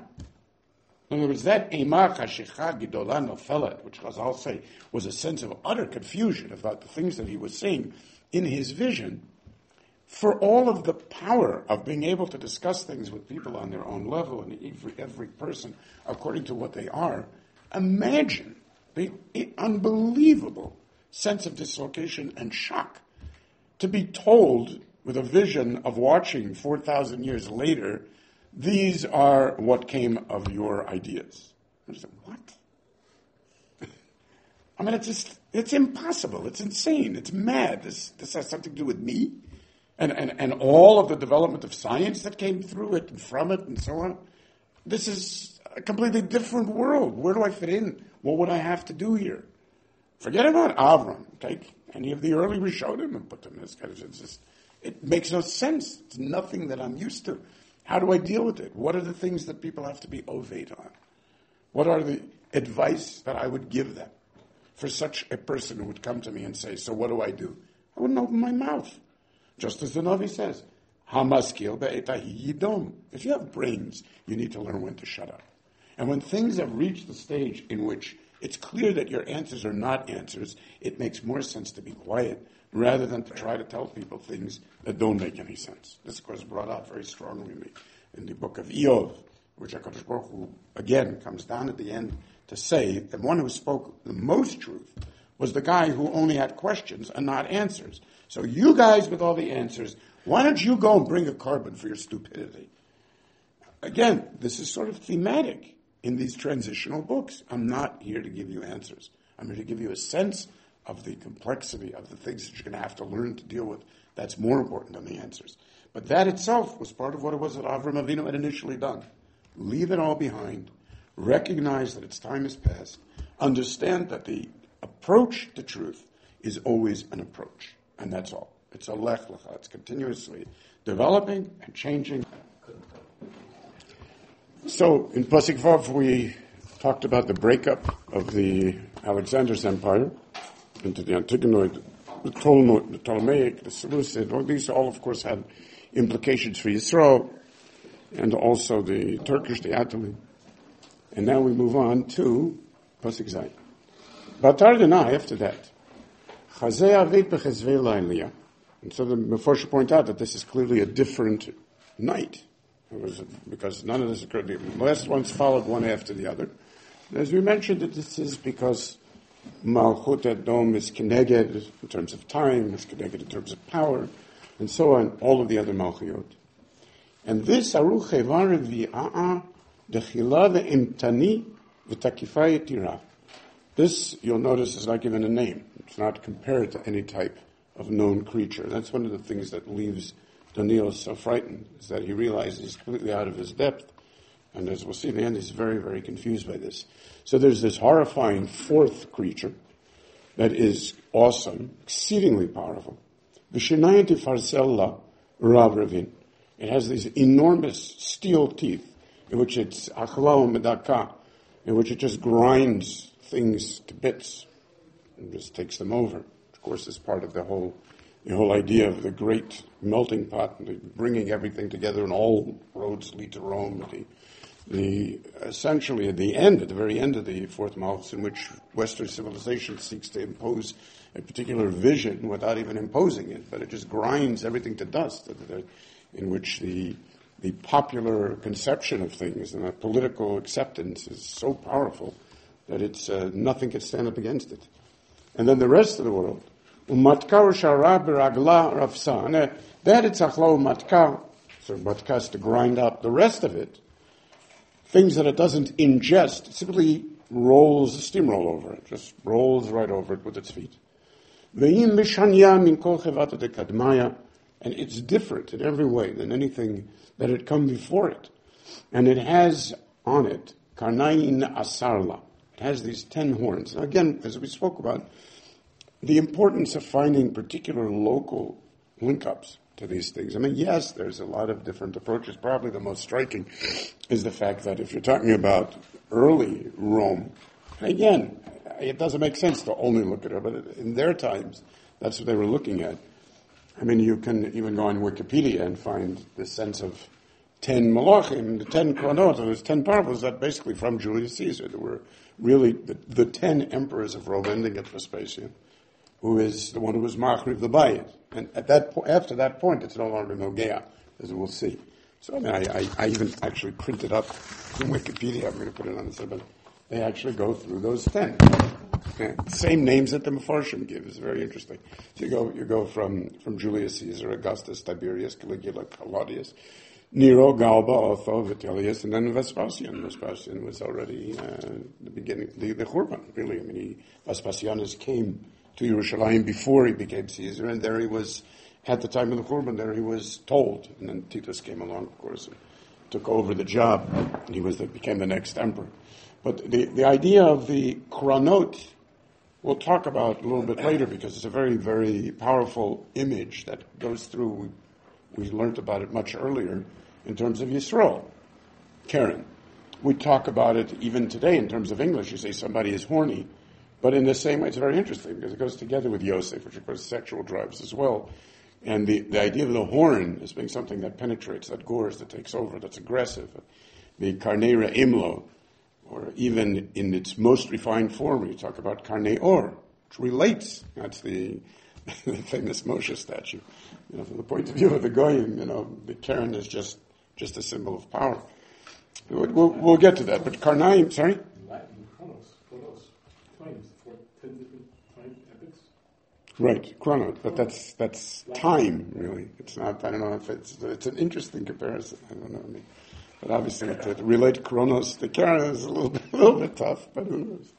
In other words, that Eimah Chashicha Gidola Nofelet, which Chazal say was a sense of utter confusion about the things that he was seeing in his vision, for all of the power of being able to discuss things with people on their own level, and every, every person according to what they are, imagine the unbelievable sense of dislocation and shock to be told with a vision of watching four thousand years later, these are what came of your ideas. I said, what? I mean, it's just, it's impossible. It's insane. It's mad. This, this has something to do with me and, and, and all of the development of science that came through it and from it and so on. This is a completely different world. Where do I fit in? What would I have to do here? Forget about Avram. Take any of the early Rishonim and put them in this kind of, it's just, it makes no sense. It's nothing that I'm used to. How do I deal with it? What are the things that people have to be ovate on? What are the advice that I would give them for such a person who would come to me and say, so what do I do? I wouldn't open my mouth. Just as the Navi says, Hamaskil be'etahi yidom. If you have brains, you need to learn when to shut up. And when things have reached the stage in which it's clear that your answers are not answers, it makes more sense to be quiet rather than to try to tell people things that don't make any sense. This, of course, is brought out very strongly in the, in the book of Iyov, which HaKadosh Baruch Hu, again, comes down at the end to say the one who spoke the most truth was the guy who only had questions and not answers. So you guys with all the answers, why don't you go and bring a carbon for your stupidity? Again, this is sort of thematic in these transitional books. I'm not here to give you answers. I'm here to give you a sense of the complexity of the things that you're going to have to learn to deal with. That's more important than the answers. But that itself was part of what it was that Avram Avinu had initially done. Leave it all behind. Recognize that its time has passed. Understand that the approach to truth is always an approach. And that's all. It's a lech lecha. It's continuously developing and changing. So in Pasuk Vav, we talked about the breakup of the Alexander's empire into the Antigonoid, the Ptolemaic, the Ptolemaic, the Seleucid. All these all, of course, had implications for Yisrael and also the Turkish, the Attali. And now we move on to Pasuk Zayin. Batar Denai, after that, Chazei Aveit Bechezvei Lailiyah. And so the Meforshim point out that this is clearly a different night. It was because none of this occurred. The last ones followed one after the other. As we mentioned, that this is because Malchut Edom is Keneged in terms of time, is Keneged in terms of power, and so on, all of the other Malchiot. And this Aruch Evar V'a'a Dechila Ve'imtani V'takifa Yetira. This, you'll notice, is not given a name. It's not compared to any type of known creature. That's one of the things that leaves Daniel so frightened, is that he realizes he's completely out of his depth. And as we'll see in the end, he's very, very confused by this. So there's this horrifying fourth creature that is awesome, exceedingly powerful. V'shinayim tifarsella rav ravin. It has these enormous steel teeth, in which it's achla medaka, in which it just grinds things to bits and just takes them over. Of course, it's part of the whole the whole idea of the great melting pot, and the bringing everything together, and all roads lead to Rome. The, the essentially at the end, at the very end of the fourth Malchus, in which Western civilization seeks to impose a particular vision without even imposing it, but it just grinds everything to dust. In which the the popular conception of things and the political acceptance is so powerful that it's uh, nothing can stand up against it. And then the rest of the world. Umatkar shara beragla rafsa. And that it's achla umatkar. So matkar is to grind up. The rest of it, things that it doesn't ingest, it simply rolls a steamroll over it. Just rolls right over it with its feet. Ve'im mishanya min kol chevata de kadmaya. And it's different in every way than anything that had come before it. And it has on it karnayin asarla. It has these ten horns. Now again, as we spoke about, the importance of finding particular local link-ups to these things. I mean, yes, there's a lot of different approaches. Probably the most striking is the fact that if you're talking about early Rome, and again, it doesn't make sense to only look at it, but in their times, that's what they were looking at. I mean, you can even go on Wikipedia and find the sense of ten Malachim, the ten Chronot, and there's ten parables that basically from Julius Caesar. There were really the, the ten emperors of Rome, ending at Vespasian, who is the one who was Machriv the Bayit. And at that po- after that point, it's no longer Nogea, as we'll see. So I mean, I, I, I even actually printed up from Wikipedia. I'm going to put it on the side, but they actually go through those ten. Okay. Same names that the Mefarshim give is very interesting. So you go, you go from, from Julius Caesar, Augustus, Tiberius, Caligula, Claudius, Nero, Galba, Otho, Vitellius, and then Vespasian. Vespasian was already uh, the beginning, the, the Churban, really. I mean, he, Vespasianus came to Yerushalayim before he became Caesar, and there he was, at the time of the Churban, there he was told, and then Titus came along, of course, and took over the job, and he was the, became the next emperor. But the, the idea of the Chronot, we'll talk about a little bit later because it's a very, very powerful image that goes through. We, we learned about it much earlier in terms of Yisrael. Karen, we talk about it even today in terms of English. You say somebody is horny, but in the same way, it's very interesting because it goes together with Yosef, which of course sexual drives as well. And the, the idea of the horn as being something that penetrates, that gores, that takes over, that's aggressive. The Karnei Imlo, or even in its most refined form, you talk about Karnei Or, which relates. That's the, the famous Moshe statue. You know, from the point of view of the Goyim, you know, the Karen is just, just a symbol of power. We'll, we'll, we'll get to that. But Karnaim, sorry? Latin, chronos, chronos, times, four, ten different time epics. Right, chronos, but that's that's time, really. It's not, I don't know if it's, it's an interesting comparison. I don't know. I mean, but obviously, to relate Chronos to Karen is a little bit, a little bit tough, but who knows?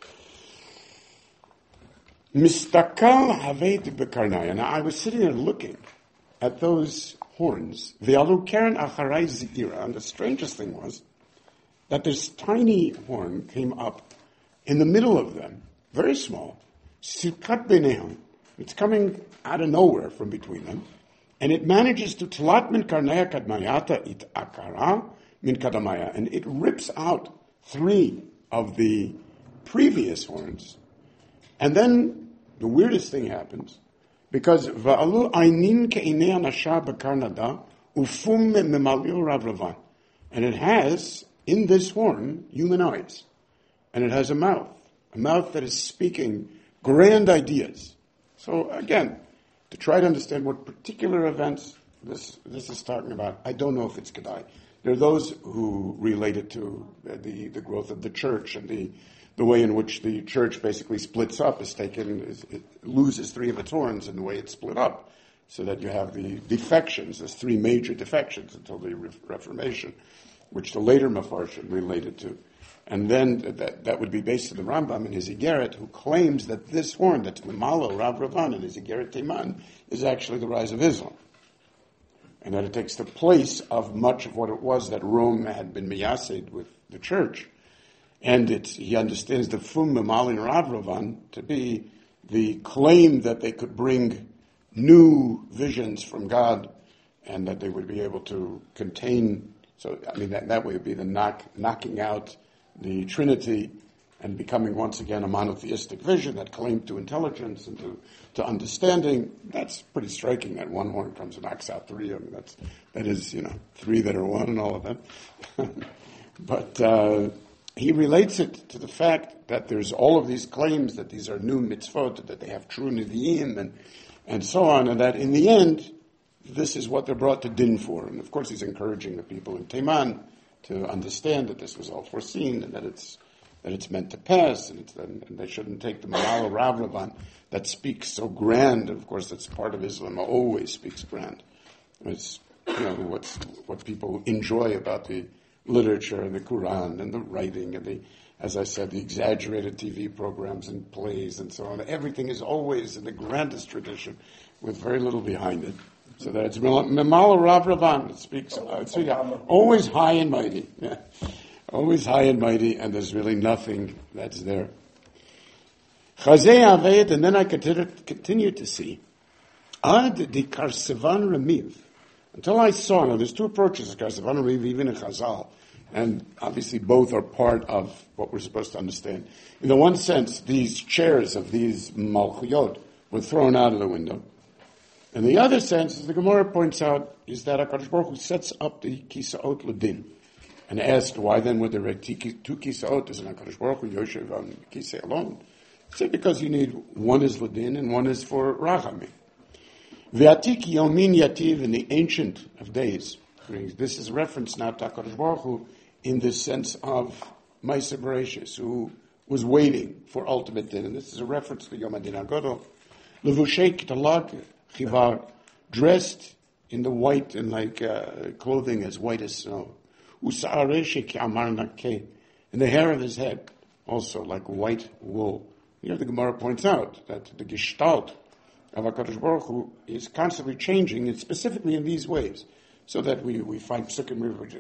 Mistakal haveit bekarnaya. Now, I was sitting there looking at those horns. Ve'alu Karen acharai zikira. And the strangest thing was that this tiny horn came up in the middle of them, very small. Sirkat benehan. It's coming out of nowhere from between them. And it manages to tlatman karnaya kadmayata it akara min kadamaya, and it rips out three of the previous horns. And then the weirdest thing happens, because va'alu ainin ke'inei anasha b'karnada ufum memalil ravravan, and it has in this horn human eyes, and it has a mouth, a mouth that is speaking grand ideas. So again, to try to understand what particular events this this is talking about, I don't know if it's Kedai. There are those who relate it to the, the growth of the church and the the way in which the church basically splits up is taken, is, it loses three of its horns in the way it's split up, so that you have the defections. There's three major defections until the Re- Reformation, which the later Mefarshim related to. And then that, that would be based on the Rambam in his Igeret, who claims that this horn, that's Memalo, Rav Ravan, in his Igeret Teiman, is actually the rise of Islam. And that it takes the place of much of what it was that Rome had been miyased with the church. And it's, he understands the Fum Memalin Rav Ravan to be the claim that they could bring new visions from God and that they would be able to contain, so I mean that, that way would be the knock, knocking out the Trinity and becoming once again a monotheistic vision that claimed to intelligence and to, to understanding. That's pretty striking that one horn comes and knocks out three. I mean, that's, that is, you know, three that are one and all of them. But uh, he relates it to the fact that there's all of these claims that these are new mitzvot, that they have true nivi'im and, and so on, and that in the end, this is what they're brought to din for. And of course he's encouraging the people in Teiman to understand that this was all foreseen and that it's that it's meant to pass, and, it's, and, and they shouldn't take the Malala Rav Ravan that speaks so grand. Of course, that's part of Islam. Always speaks grand. It's, you know, what's what people enjoy about the literature and the Quran and the writing and the, as I said, the exaggerated T V programs and plays and so on. Everything is always in the grandest tradition, with very little behind it. So that it's Memala Rav Ravan. It speaks, uh, it speaks always high and mighty. Yeah. Always high and mighty, and there's really nothing that's there. Chazei Aved, and then I continue, continue to see. Ad di Karsevan Remiv. Until I saw, now there's two approaches to Karsevan Remiv, even in Chazal. And obviously both are part of what we're supposed to understand. In the one sense, these chairs of these Malchuyot were thrown out of the window. And the other sense, as the Gemara points out, is that HaKadosh Baruch Hu sets up the Kisaot Ladin. And asked, why then would there be two Kisaot? Is an HaKadosh Baruch Hu Yoshev on Kisei alone? Say because you need, one is Ladin and one is for Rachamim. Ve'atik Yomin Yativ, in the Ancient of Days. This is reference now to HaKadosh Baruch Hu in the sense of Maaseh Bereshis, who was waiting for ultimate din. And this is a reference to Yom Adin HaGadol. Levushei K'talag Chivar, dressed in the white and like uh, clothing as white as snow. And the hair of his head also like white wool. Here the Gemara points out that the gestalt of HaKadosh Baruch Hu is constantly changing, and specifically in these ways. So that we, we find psukim,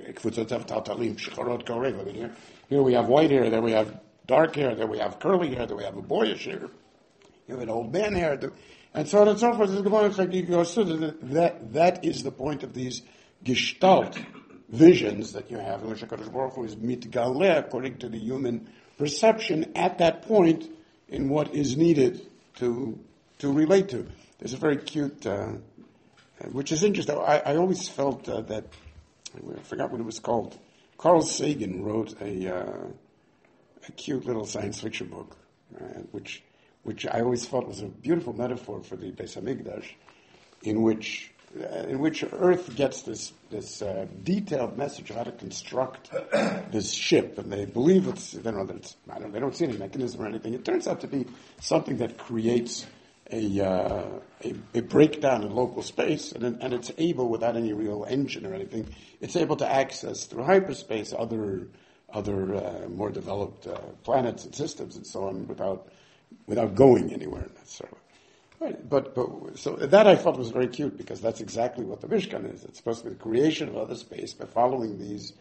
here, here we have white hair, there we have dark hair, there we have curly hair, there we have a boyish hair, you have an old man hair, and so on and so forth. The Gemara is like, that, that is the point of these gestalt visions that you have, in which HaKadosh Baruch Hu is mitgaleh according to the human perception at that point in what is needed to to relate to. There's a very cute, uh, which is interesting. I, I always felt uh, that, I forgot what it was called. Carl Sagan wrote a uh, a cute little science fiction book, uh, which which I always felt was a beautiful metaphor for the Beis Hamikdash, in which Uh, in which Earth gets this this uh, detailed message of how to construct this ship, and they believe it's they don't know that it's I don't they don't see any mechanism or anything. It turns out to be something that creates a uh, a, a breakdown in local space, and and it's able, without any real engine or anything, it's able to access through hyperspace other other uh, more developed uh, planets and systems and so on without without going anywhere necessarily. Right, but, but so that I thought was very cute, because that's exactly what the Mishkan is. It's supposed to be the creation of other space by following these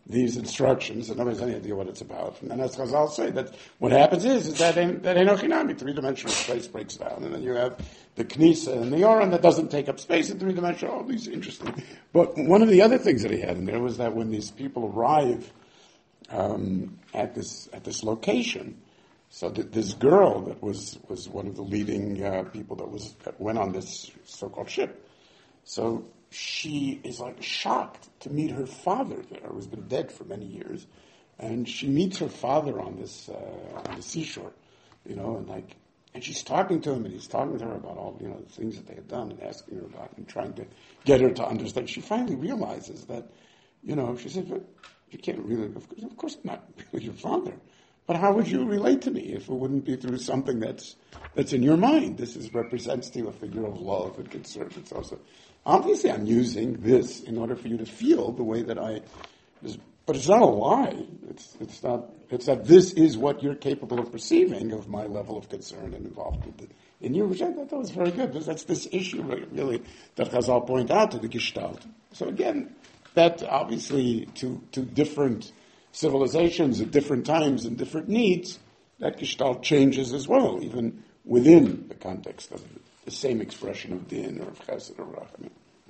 these instructions, and nobody has any idea what it's about. And then as Chazal say, that what happens is, is that in, that Enochinami, three-dimensional space breaks down, and then you have the Knisa and the Yoram that doesn't take up space in three-dimensional, all these interesting. But one of the other things that he had in there was that when these people arrive um, at this at this location, so th- this girl that was, was one of the leading uh, people that was that went on this so-called ship, so she is like shocked to meet her father there, who's been dead for many years, and she meets her father on this uh, on the seashore, you know, and like, and she's talking to him, and he's talking to her about all, you know, the things that they had done, and asking her about, and trying to get her to understand. She finally realizes that, you know, she said, "But you can't really, of course, of course, I'm not really your father, but how would you relate to me if it wouldn't be through something that's that's in your mind? This is represents to you a figure of love and concern. It's also." Obviously, I'm using this in order for you to feel the way that I, but it's not a lie. It's it's not. It's that this is what you're capable of perceiving of my level of concern and involvement in you. Which I thought was very good. That's this issue really that Chazal point out to the Gestalt. So again, that obviously to to different civilizations at different times and different needs, that Gestalt changes as well, even within the context of it. The same expression of din or of chesed or rachamim.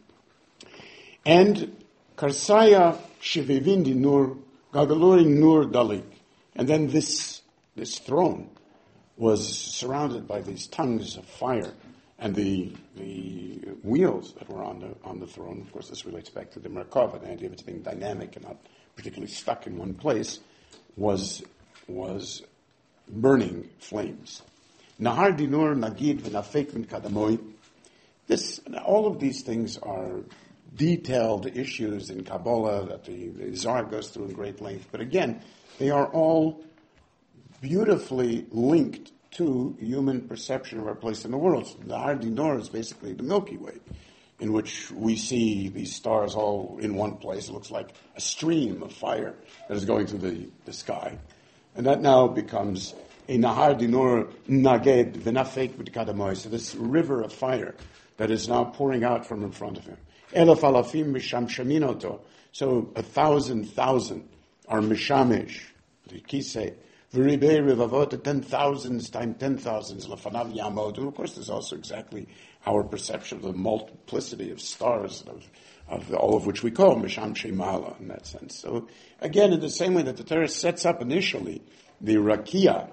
And karsaya shevivindi nur gagaluring nur dalik. And then this this throne was surrounded by these tongues of fire, and the the wheels that were on the on the throne. Of course, this relates back to the Merkava, the idea of it being dynamic and not particularly stuck in one place. Was was burning flames. Nahar dinur nagid v'nafek v'kadamoy. This, all of these things are detailed issues in Kabbalah that the, the Zohar goes through in great length. But again, they are all beautifully linked to human perception of our place in the world. So Nahar dinur is basically the Milky Way, in which we see these stars all in one place. It looks like a stream of fire that is going through the, the sky. And that now becomes a Nahar Dinur Naged V'nafek B'Kadamoy. So this river of fire that is now pouring out from in front of him. Elef alafim mishamshaminoto. So a thousand thousand are mishamish. The kisei. V'ribei rivavot, ten thousands times ten thousands. Lefanav yamod. And of course there's also exactly our perception of the multiplicity of stars, of, of the, all of which we call misham shemala in that sense. So again, in the same way that the Torah sets up initially the rakia,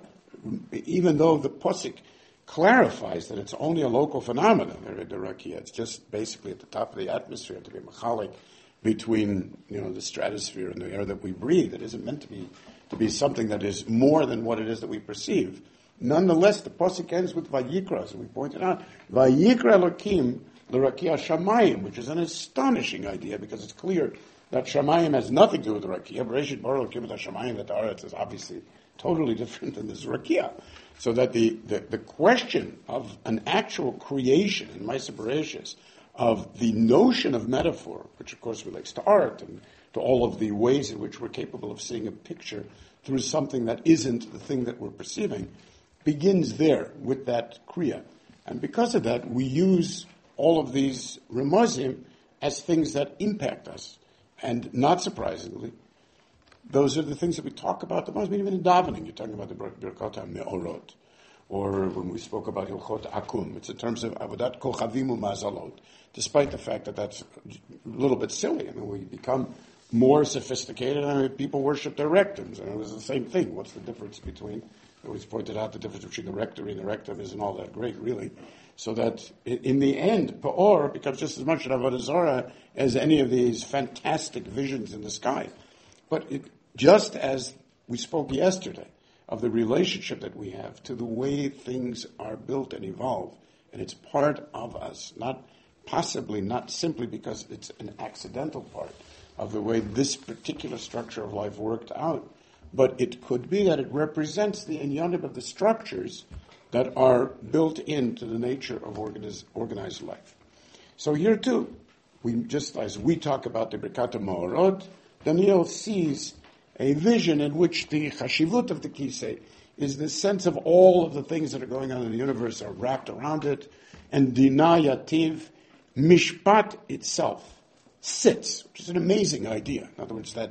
even though the Posik clarifies that it's only a local phenomenon, the rakia, it's just basically at the top of the atmosphere to be machalik between, you know, the stratosphere and the air that we breathe. It isn't meant to be to be something that is more than what it is that we perceive. Nonetheless, the Posik ends with Vayikra, as we pointed out. Vayikra Elokim l'rakia shamayim, which is an astonishing idea because it's clear that shamayim has nothing to do with the rakia. Bereshit bara Elokim et hashamayim, that the aretz is obviously totally different than this rakia. So that the, the, the question of an actual creation in Maaseh Bereshis, of the notion of metaphor, which of course relates to art and to all of the ways in which we're capable of seeing a picture through something that isn't the thing that we're perceiving, begins there with that kriya. And because of that, we use all of these remazim as things that impact us. And not surprisingly, those are the things that we talk about the most. I mean, even in davening, you're talking about the Birkat HaMe'orot. Or when we spoke about Hilchot Akum, it's in terms of Avodat Kochavim U'Mazalot. Despite the fact that that's a little bit silly. I mean, we become more sophisticated. I mean, people worship their rectums. And it was the same thing. What's the difference between, I always pointed out the difference between the rectory and the rectum isn't all that great, really. So that in the end, Pa'or becomes just as much an Avodah Zarah as any of these fantastic visions in the sky. But it, just as we spoke yesterday of the relationship that we have to the way things are built and evolve, and it's part of us, not possibly, not simply because it's an accidental part of the way this particular structure of life worked out, but it could be that it represents the inyanim of the structures that are built into the nature of organiz- organized life. So here too, we just as we talk about the Birkat HaMe'orot, Daniel sees a vision in which the chashivut of the kisei is the sense of all of the things that are going on in the universe are wrapped around it, and dina yativ, mishpat itself sits, which is an amazing idea. In other words, that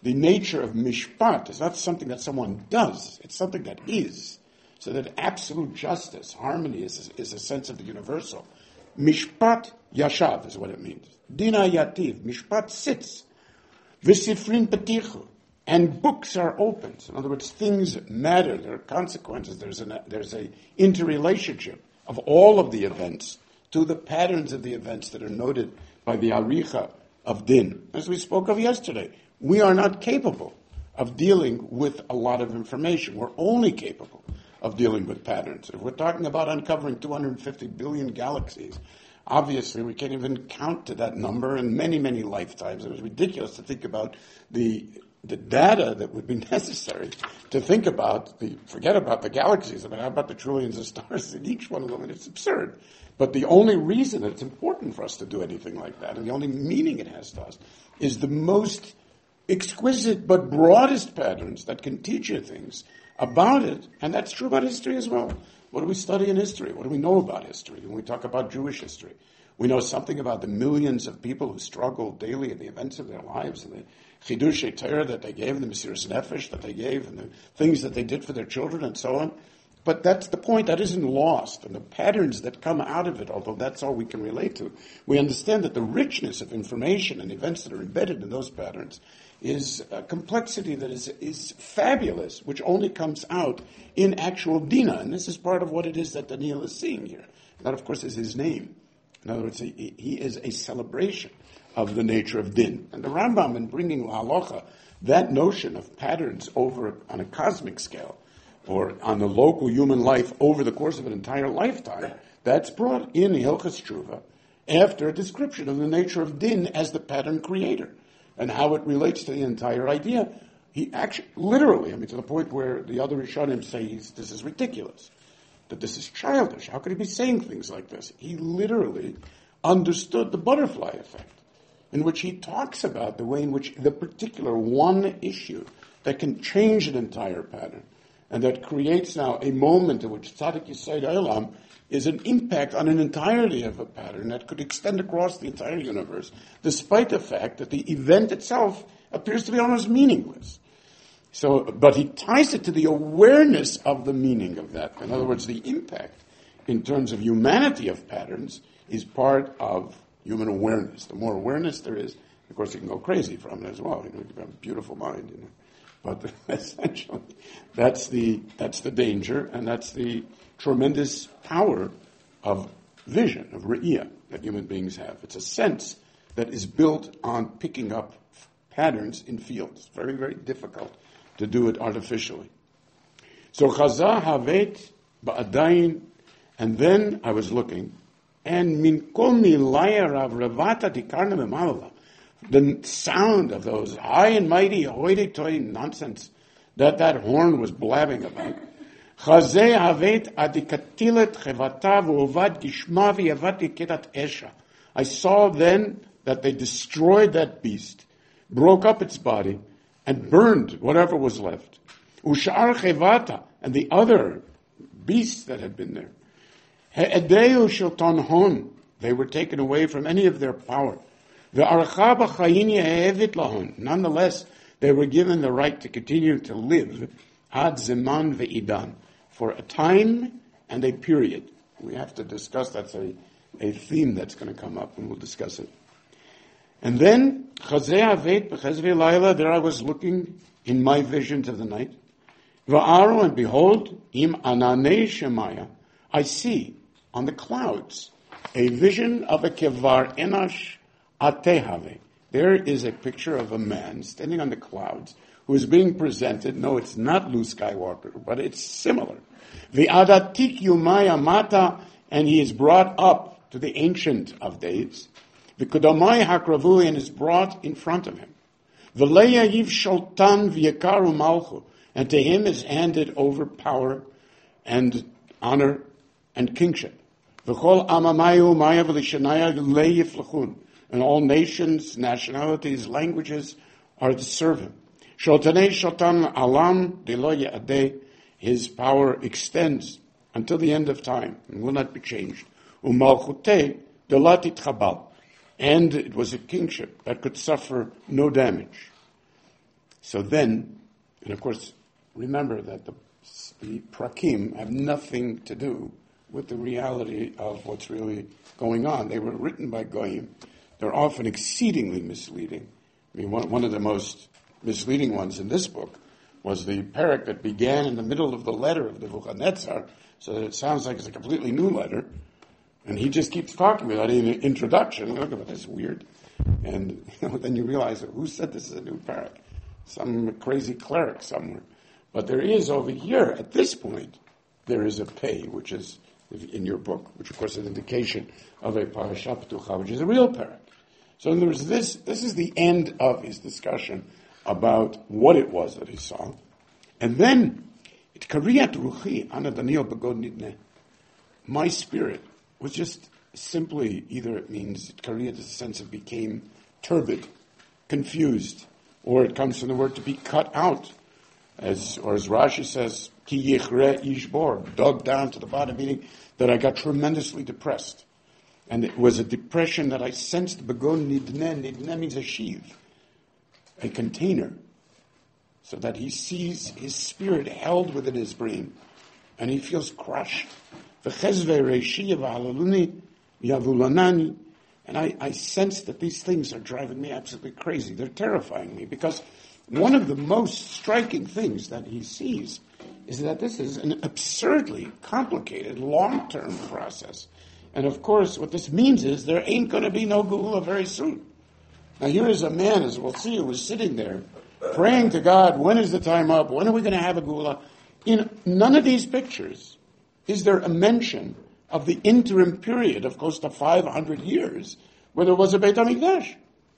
the nature of mishpat is not something that someone does. It's something that is. So that absolute justice, harmony, is, is a sense of the universal. Mishpat yashav is what it means. Dina yativ. Mishpat sits. V'sifrin petichu. And books are opened. In other words, things matter. There are consequences. There's an there's a interrelationship of all of the events to the patterns of the events that are noted by the aricha of din. As we spoke of yesterday, we are not capable of dealing with a lot of information. We're only capable of dealing with patterns. If we're talking about uncovering two hundred fifty billion galaxies, obviously we can't even count to that number in many, many lifetimes. It was ridiculous to think about the the data that would be necessary to think about the, forget about the galaxies, I mean, how about the trillions of stars in each one of them? And it's absurd. But the only reason that it's important for us to do anything like that, and the only meaning it has to us, is the most exquisite but broadest patterns that can teach you things about it, and that's true about history as well. What do we study in history? What do we know about history? When we talk about Jewish history, we know something about the millions of people who struggle daily in the events of their lives, and the Chidushei Torah that they gave, the Mesiras Nefesh that they gave, and the things that they did for their children, and so on. But that's the point. That isn't lost. And the patterns that come out of it, although that's all we can relate to, we understand that the richness of information and events that are embedded in those patterns is a complexity that is, is fabulous, which only comes out in actual Dina. And this is part of what it is that Daniel is seeing here. That, of course, is his name. In other words, he, he is a celebration of the nature of Din. And the Rambam, in bringing Halacha, that notion of patterns over on a cosmic scale, or on the local human life over the course of an entire lifetime, that's brought in Hilchos Tshuva after a description of the nature of Din as the pattern creator and how it relates to the entire idea. He actually, literally, I mean, to the point where the other Rishonim say he's, this is ridiculous, that this is childish. How could he be saying things like this? He literally understood the butterfly effect, in which he talks about the way in which the particular one issue that can change an entire pattern, and that creates now a moment in which Tzaddik Yisod Olam is an impact on an entirety of a pattern that could extend across the entire universe, despite the fact that the event itself appears to be almost meaningless. So, but he ties it to the awareness of the meaning of that. In other words, the impact in terms of humanity of patterns is part of human awareness. The more awareness there is, of course, you can go crazy from it as well. You know, you have a beautiful mind, you know. But essentially, that's the that's the danger, and that's the tremendous power of vision, of re'iyah, that human beings have. It's a sense that is built on picking up patterns in fields. Very, very difficult to do it artificially. So Chazah Havet Ba'adayin, and then I was looking, and Min Kol Milaya Rav Ravata Dikarna Memalala, the sound of those high and mighty, hoity-toity nonsense that that horn was blabbing about. Chazeh havet adikatilet chevata v'ovad gishma v'yavad kedat esha. I saw then that they destroyed that beast, broke up its body, and burned whatever was left. Ushar chevata, and the other beasts that had been there. He'edeu shilton hon, they were taken away from any of their power. Nonetheless, they were given the right to continue to live ad zeman ve'idan, for a time and a period. We have to discuss, that's a, a theme that's going to come up, and we'll discuss it. And then, there I was looking in my visions of the night. Va'aru, and behold, im ananei shemaya, I see on the clouds a vision of a kevar enash atehave. There is a picture of a man standing on the clouds who is being presented. No, it's not Luke Skywalker, but it's similar. V'adatik yumaya mata, and he is brought up to the Ancient of Days. V'kodamai hakravui, and is brought in front of him. V'leya yiv sholtan v'yakaru malchu, and to him is handed over power and honor and kingship. V'chol amamayu maya v'lishanaya le'yiflachun, and all nations, nationalities, languages are to serve him. Sholtanei sholtan alam delo ya'adeh, his power extends until the end of time and will not be changed. Umalchutei delat itchabal, and it was a kingship that could suffer no damage. So then, and of course, remember that the, the prakim have nothing to do with the reality of what's really going on. They were written by goyim. They're often exceedingly misleading. I mean, one, one of the most misleading ones in this book was the parak that began in the middle of the letter of Nebuchadnezzar, so that it sounds like it's a completely new letter, and he just keeps talking without any introduction. Look at this, weird. And you know, then you realize, who said this is a new parak? Some crazy cleric somewhere. But there is over here, at this point, there is a pay, which is in your book, which of course is an indication of a parasha ptucha, which is a real parak. So in other words, this, this is the end of his discussion about what it was that he saw. And then, it kariyat ruchi ana Daniel begod nidne. My spirit was just simply, either it means, kariyat is a sense of became turbid, confused, or it comes from the word to be cut out, as or as Rashi says, ki yichre yishbor, dug down to the bottom, meaning that I got tremendously depressed. And it was a depression that I sensed begon nidne. Nidne means a sheath, a container, so that he sees his spirit held within his brain, and he feels crushed. And I, I sense that these things are driving me absolutely crazy. They're terrifying me, because one of the most striking things that he sees is that this is an absurdly complicated, long-term process. And of course, what this means is there ain't going to be no Geula very soon. Now here is a man, as we'll see, who was sitting there praying to God, when is the time up? When are we going to have a Geula? In none of these pictures is there a mention of the interim period of close to five hundred years where there was a Beit HaMikdash.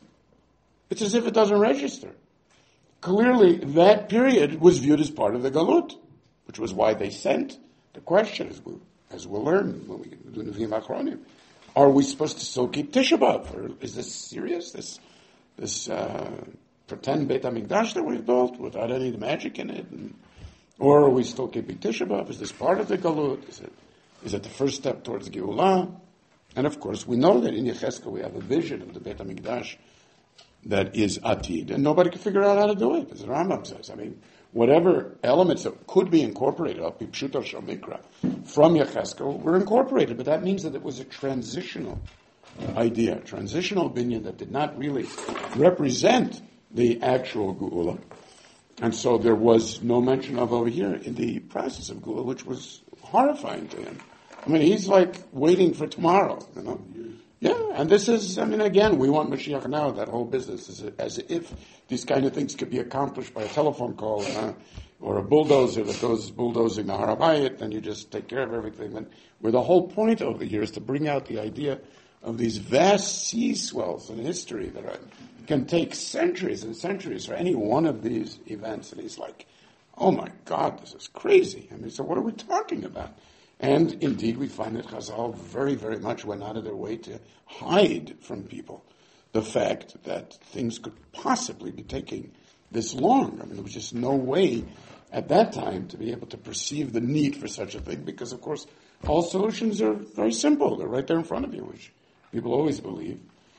It's as if it doesn't register. Clearly, that period was viewed as part of the Galut, which was why they sent the question, as we'll, as we'll learn when we do Nevi'im Achronim. Are we supposed to still keep Tisha B'Av? Or is this serious? This this uh, pretend Beit HaMikdash that we've built without any magic in it? And, or are we still keeping Tisha B'Av? Is this part of the Galut? Is it is it the first step towards Geulah? And of course, we know that in Yechezkel we have a vision of the Beit HaMikdash that is Atid, and nobody can figure out how to do it, as the Rambam says. I mean, whatever elements that could be incorporated, Pipshuto Shel Mikra, from Yechezkel were incorporated, but that means that it was a transitional idea, transitional binyan that did not really represent the actual Geula. And so there was no mention of over here in the process of Geula, which was horrifying to him. I mean, he's like waiting for tomorrow, you know. Yeah, and this is, I mean, again, we want Mashiach now. That whole business is as if these kind of things could be accomplished by a telephone call uh, or a bulldozer that goes bulldozing the Har HaBayit, and you just take care of everything. And where the whole point over here is to bring out the idea of these vast sea swells in history that are, can take centuries and centuries for any one of these events. And he's like, oh my God, this is crazy. I mean, so what are we talking about? And indeed, we find that Chazal very, very much went out of their way to hide from people the fact that things could possibly be taking this long. I mean, there was just no way at that time to be able to perceive the need for such a thing, because, of course, all solutions are very simple. They're right there in front of you, which people always believe.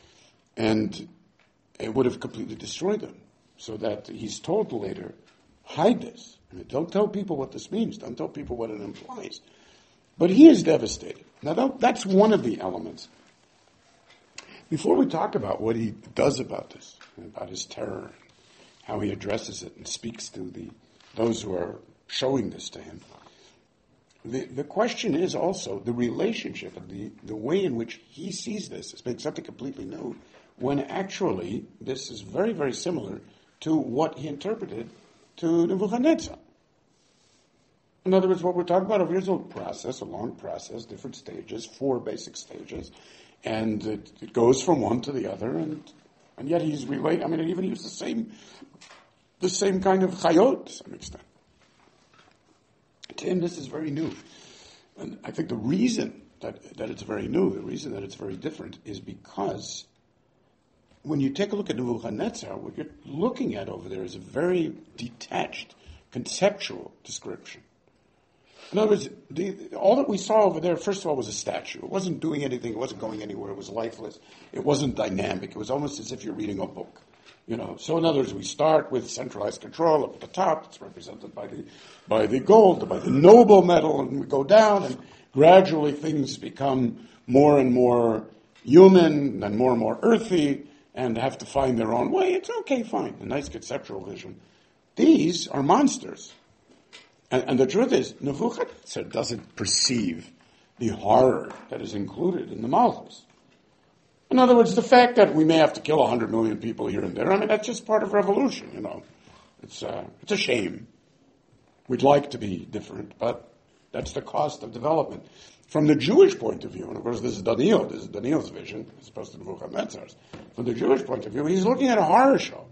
And it would have completely destroyed them. So that he's told later, hide this. I mean, don't tell people what this means. Don't tell people what it implies. But he is devastated. Now, that's one of the elements. Before we talk about what he does about this, about his terror, how he addresses it and speaks to the those who are showing this to him, the, the question is also the relationship and the, the way in which he sees this as being something completely new, when actually this is very, very similar to what he interpreted to Nebuchadnezzar. In other words, what we're talking about over here is a process, a long process, different stages, four basic stages, and it, it goes from one to the other, and and yet he's relating. I mean, it even used the same, the same kind of chayot to some extent. To him, this is very new, and I think the reason that that it's very new, the reason that it's very different, is because when you take a look at Nebuchadnezzar, what you're looking at over there is a very detached, conceptual description. In other words, the, all that we saw over there, first of all, was a statue. It wasn't doing anything. It wasn't going anywhere. It was lifeless. It wasn't dynamic. It was almost as if you're reading a book. You know, so in other words, we start with centralized control up at the top. It's represented by the by the gold, by the noble metal, and we go down, and gradually things become more and more human and more and more earthy, and have to find their own way. It's okay, fine, a nice conceptual vision. These are monsters, and, and the truth is, Nebuchadnezzar doesn't perceive the horror that is included in the Malchus. In other words, the fact that we may have to kill one hundred million people here and there, I mean, that's just part of revolution, you know. It's, uh, it's a shame. We'd like to be different, but that's the cost of development. From the Jewish point of view, and of course this is Daniel, this is Daniel's vision, as opposed to Nebuchadnezzar's. From the Jewish point of view, he's looking at a horror show.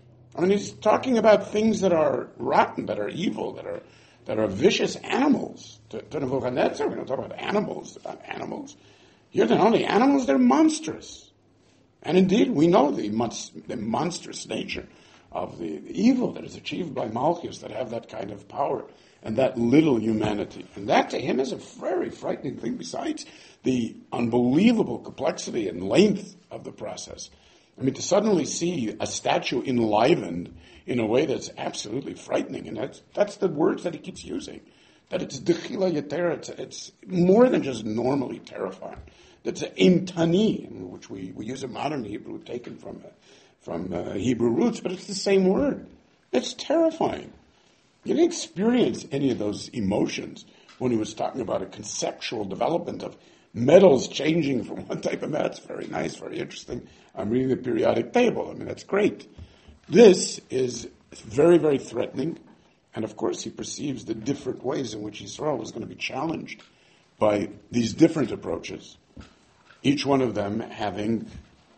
I mean, he's talking about things that are rotten, that are evil, that are that are vicious animals. To, to Nebuchadnezzar, we don't talk about animals, about animals. Here, they're not only animals, they're monstrous. And indeed, we know the, mon- the monstrous nature of the, the evil that is achieved by Malchus that have that kind of power and that little humanity. And that to him is a very frightening thing, besides the unbelievable complexity and length of the process. I mean, to suddenly see a statue enlivened in a way that's absolutely frightening, and that's, that's the words that he keeps using. That it's dechila yeter, it's, it's more than just normally terrifying. That's imtani, which we, we use a modern Hebrew taken from from uh, Hebrew roots, but it's the same word. It's terrifying. You didn't experience any of those emotions when he was talking about a conceptual development of metals changing from one type of metal. That's very nice, very interesting. I'm reading the periodic table. I mean, that's great. This is very, very threatening. And of course, he perceives the different ways in which Israel is going to be challenged by these different approaches, each one of them having,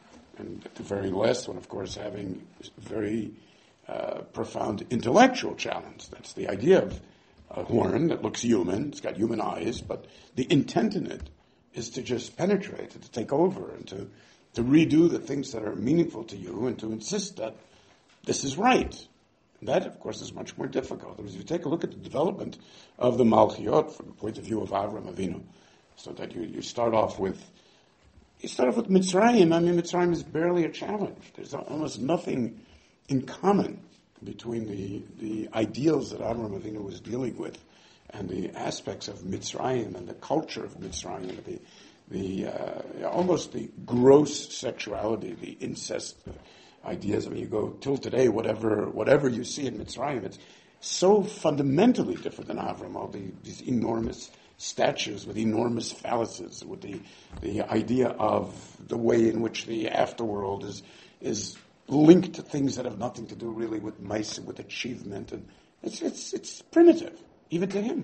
and the very last one, of course, having a very uh, profound intellectual challenge. That's the idea of a horn that looks human. It's got human eyes, but the intent in it is to just penetrate, and to take over, and to, to redo the things that are meaningful to you, and to insist that this is right. That, of course, is much more difficult. If you take a look at the development of the Malchiot from the point of view of Avram Avinu, so that you, you start off with, you start off with Mitzrayim. I mean, Mitzrayim is barely a challenge. There's almost nothing in common between the, the ideals that Avram Avinu was dealing with and the aspects of Mitzrayim and the culture of Mitzrayim, the, the uh, almost the gross sexuality, the incest ideas. I mean, you go till today, whatever whatever you see in Mitzrayim, it's so fundamentally different than Avram. All the, these enormous statues with enormous phalluses, with the the idea of the way in which the afterworld is is linked to things that have nothing to do really with mice and with achievement, and it's it's it's primitive even to him.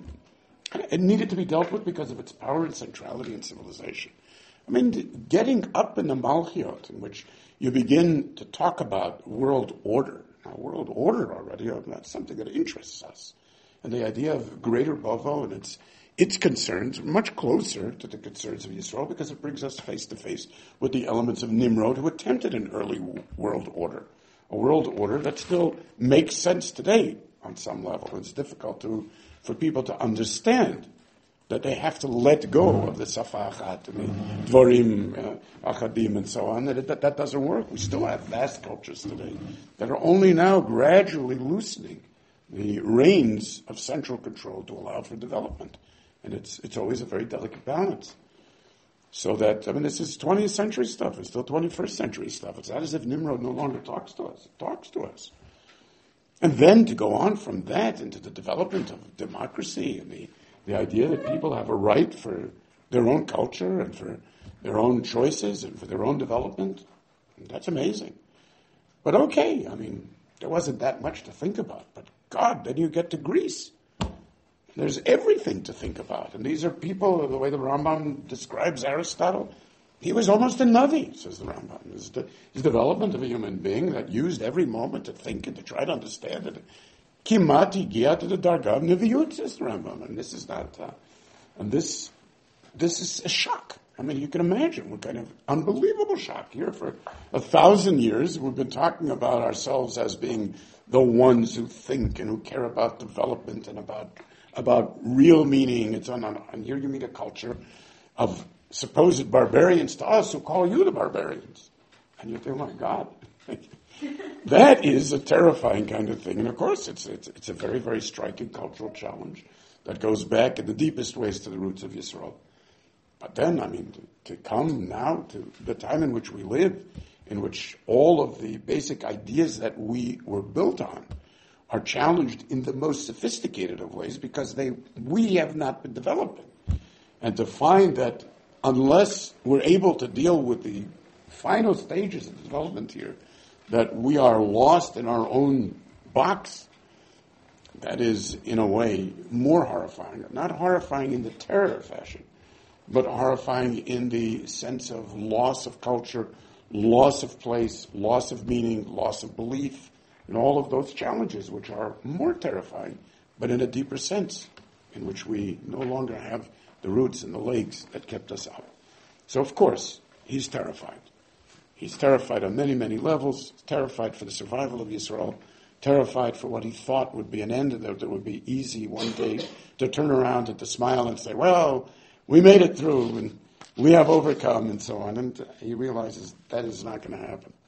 It needed to be dealt with because of its power and centrality in civilization. I mean, getting up in the Malchiot, in which you begin to talk about world order. Now, world order already, that's something that interests us. And the idea of Greater Bovo and its its concerns are much closer to the concerns of Yisrael because it brings us face to face with the elements of Nimrod, who attempted an early world order. A world order that still makes sense today on some level. It's difficult to for people to understand that they have to let go of the Safa Achat and the Dvarim uh, Achadim and so on, that, it, that that doesn't work. We still have vast cultures today that are only now gradually loosening the reins of central control to allow for development. And it's it's always a very delicate balance. So that, I mean, this is twentieth century stuff. It's still twenty-first century stuff. It's not as if Nimrod no longer talks to us. It talks to us. And then to go on from that into the development of democracy and the The idea that people have a right for their own culture and for their own choices and for their own development, that's amazing. But okay, I mean, there wasn't that much to think about. But God, then you get to Greece. There's everything to think about. And these are people, the way the Rambam describes Aristotle, he was almost a Navi, says the Rambam. His, the, his development of a human being that used every moment to think and to try to understand it. Kimat higia to the darga of Neviut, says the Rambam, and this is not, uh, and this, this is a shock. I mean, you can imagine what kind of unbelievable shock here. For a thousand years, we've been talking about ourselves as being the ones who think and who care about development and about about real meaning. It's on, on, and here you meet a culture of supposed barbarians to us who call you the barbarians, and you think, oh my God, That is a terrifying kind of thing. And of course, it's, it's, it's a very, very striking cultural challenge that goes back in the deepest ways to the roots of Yisrael. But then, I mean, to, to come now to the time in which we live, in which all of the basic ideas that we were built on are challenged in the most sophisticated of ways because they we have not been developing. And to find that unless we're able to deal with the final stages of development here, that we are lost in our own box, that is, in a way, more horrifying. Not horrifying in the terror fashion, but horrifying in the sense of loss of culture, loss of place, loss of meaning, loss of belief, and all of those challenges which are more terrifying, but in a deeper sense, in which we no longer have the roots and the legs that kept us out. So, of course, he's terrified. He's terrified on many, many levels, terrified for the survival of Yisrael, terrified for what he thought would be an end, that it would be easy one day to turn around and to smile and say, well, we made it through and we have overcome and so on. And he realizes that is not going to happen.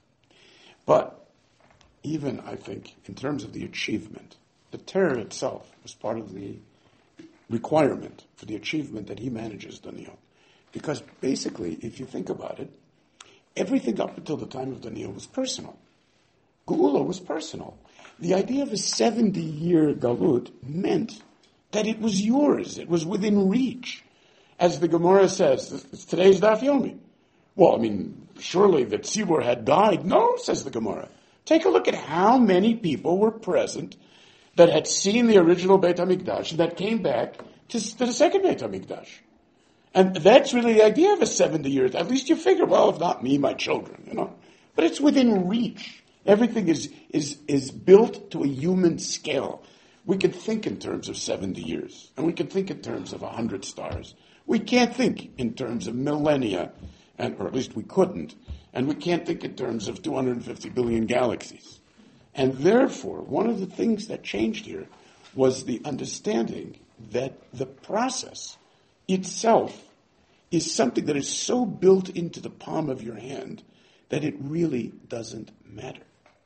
But even, I think, in terms of the achievement, the terror itself was part of the requirement for the achievement that he manages, Daniel. Because basically, if you think about it, everything up until the time of Daniel was personal. Geula was personal. The idea of a seventy-year galut meant that it was yours. It was within reach. As the Gemara says, today's Daf Yomi. Well, I mean, surely that Tzibur had died. No, says the Gemara. Take a look at how many people were present that had seen the original Beit HaMikdash and that came back to, to the second Beit HaMikdash. And that's really the idea of a seventy years. At least you figure, well, if not me, my children, you know. But it's within reach. Everything is, is, is built to a human scale. We can think in terms of seventy years, and we can think in terms of one hundred stars. We can't think in terms of millennia, and, or at least we couldn't. And we can't think in terms of two hundred fifty billion galaxies. And therefore, one of the things that changed here was the understanding that the process itself is something that is so built into the palm of your hand that it really doesn't matter.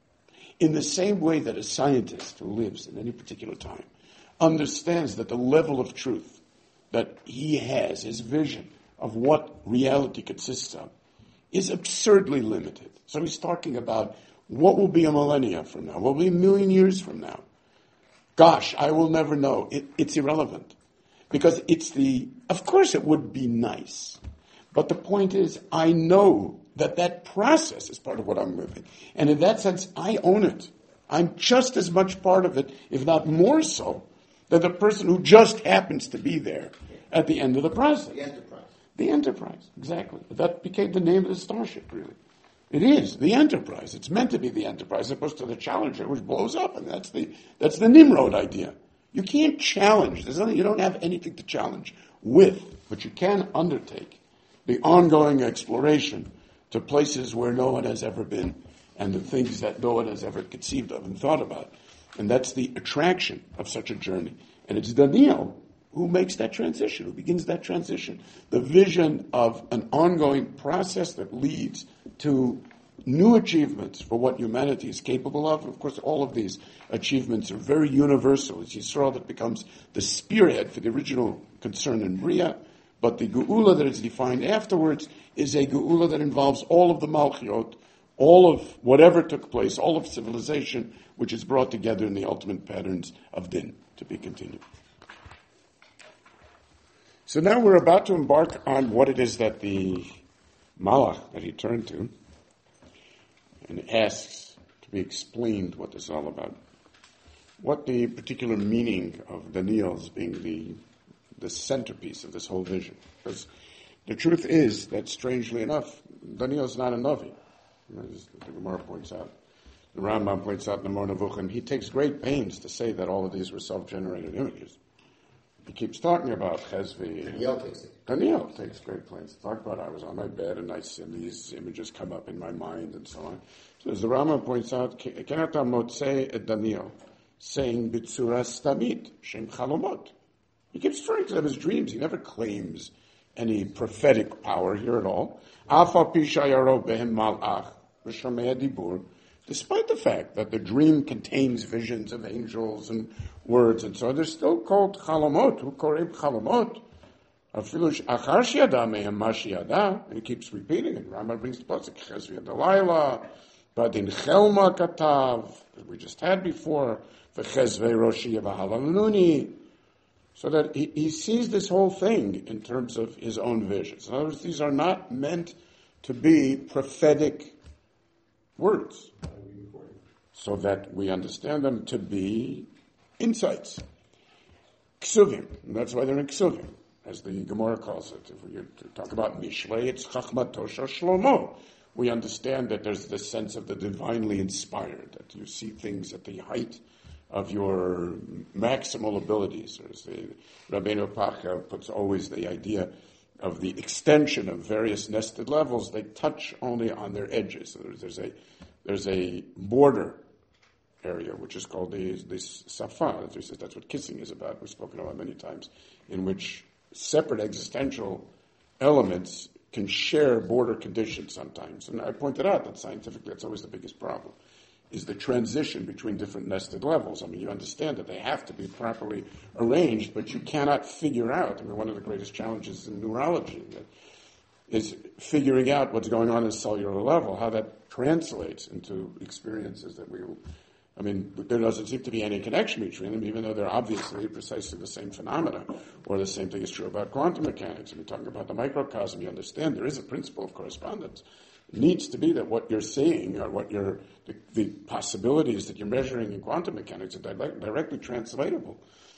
In the same way that a scientist who lives in any particular time understands that the level of truth that he has, his vision of what reality consists of, is absurdly limited. So he's talking about what will be a millennia from now, what will be a million years from now. Gosh, I will never know. It, it's irrelevant. Because it's the, of course it would be nice. But the point is, I know that that process is part of what I'm living. And in that sense, I own it. I'm just as much part of it, if not more so, than the person who just happens to be there at the end of the process. The enterprise. The Enterprise, exactly. That became the name of the starship, really. It is the Enterprise. It's meant to be the Enterprise, as opposed to the Challenger, which blows up, and that's the that's the Nimrod idea. You can't challenge. There's nothing, you don't have anything to challenge with, but you can undertake the ongoing exploration to places where no one has ever been, and the things that no one has ever conceived of and thought about. And that's the attraction of such a journey. And it's Daniel who makes that transition, who begins that transition. The vision of an ongoing process that leads to new achievements for what humanity is capable of. Of course, all of these achievements are very universal. It's Yisrael that becomes the spearhead for the original concern in Bria, but the Geula that is defined afterwards is a Geula that involves all of the Malchiot, all of whatever took place, all of civilization, which is brought together in the ultimate patterns of Din, to be continued. So now we're about to embark on what it is that the Malach that he turned to and asks to be explained what this is all about. What the particular meaning of Daniel's being the the centerpiece of this whole vision. Because the truth is that, strangely enough, Daniel's not a Navi. As the Gemara points out. The Rambam points out in the Moreh Nevuchim, he takes great pains to say that all of these were self-generated images. He keeps talking about Chezvi. Daniel takes it. Daniel takes great pains to talk about I was on my bed and I and these images come up in my mind and so on. So as the Rambam points out, Kenata Motzei et Daniel, saying Bitsura Stamit, Shem Chalomot. He keeps referring to them as dreams. He never claims any prophetic power here at all. Afa Pishayaro Behem Malach, V'Shomei Dibur, despite the fact that the dream contains visions of angels and words and so on, they're still called chalomot. Hu koreb chalomot. Afilu achar shiada mehem ma shiada. And he keeps repeating it. Rambam brings the pasuk chezvi adalayla, badin chelma katav that we just had before. V'chezvei roshi v'halaluni. So that he, he sees this whole thing in terms of his own visions. In other words, these are not meant to be prophetic words, so that we understand them to be insights. Ksuvim. And that's why they're in Ksuvim, as the Gemara calls it. If we talk about Mishlei, it's Chachmat Tosha Shlomo. We understand that there's the sense of the divinely inspired, that you see things at the height of your maximal abilities. There's the Rabbeinu Pacha puts always the idea of the extension of various nested levels. They touch only on their edges. So there's, there's a there's a border area which is called the the safa. That's what kissing is about. We've spoken about many times, in which separate existential elements can share border conditions sometimes. And I pointed out that scientifically that's always the biggest problem, is the transition between different nested levels. I mean, you understand that they have to be properly arranged, but you cannot figure out. I mean, one of the greatest challenges in neurology is figuring out what's going on at a cellular level, how that translates into experiences that we, I mean, there doesn't seem to be any connection between them, even though they're obviously precisely the same phenomena, or the same thing is true about quantum mechanics. I mean, talking about the microcosm, you understand there is a principle of correspondence. It needs to be that what you're seeing, or what you're, the, the possibilities that you're measuring in quantum mechanics are direct, directly translatable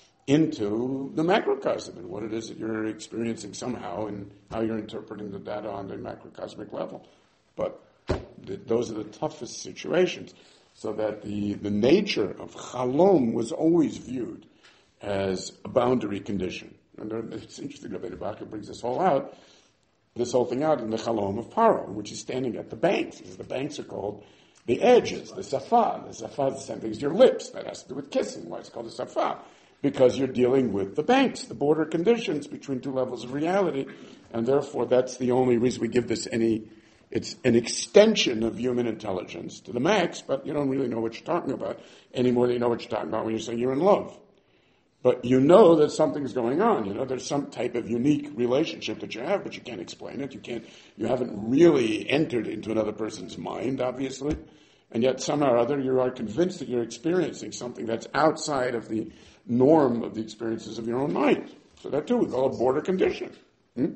into the macrocosm and what it is that you're experiencing somehow and how you're interpreting the data on the macrocosmic level. But the, those are the toughest situations, so that the, the nature of chalom was always viewed as a boundary condition. And there, it's interesting that Rabbeinu Bachya brings this all out, this whole thing out in the chalom of Paro, in which he's standing at the banks. Because the banks are called the edges, the safa. The safa is the same thing as your lips. That has to do with kissing. Why it's called the safa? Because you're dealing with the banks, the border conditions between two levels of reality, and therefore that's the only reason we give this any, it's an extension of human intelligence to the max, but you don't really know what you're talking about any more than you know what you're talking about when you say you're in love. But you know that something's going on. You know, there's some type of unique relationship that you have, but you can't explain it. You can't, you haven't really entered into another person's mind, obviously. And yet somehow or other you are convinced that you're experiencing something that's outside of the norm of the experiences of your own mind. So that too, we call it border condition. Hmm?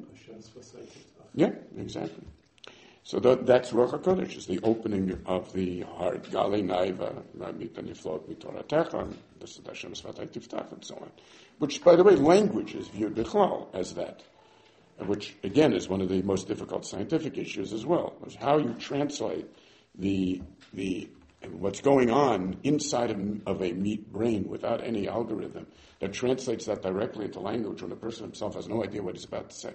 Yeah, exactly. So that, that's Ruach HaKodesh, is the opening of the heart. Gali naiva, mitaniflot mitoratecha, Hashem svatay tiftach, and so on. Which, by the way, language is viewed bichlal as that, which, again, is one of the most difficult scientific issues as well, is how you translate the the what's going on inside of, of a meat brain without any algorithm that translates that directly into language when the person himself has no idea what he's about to say.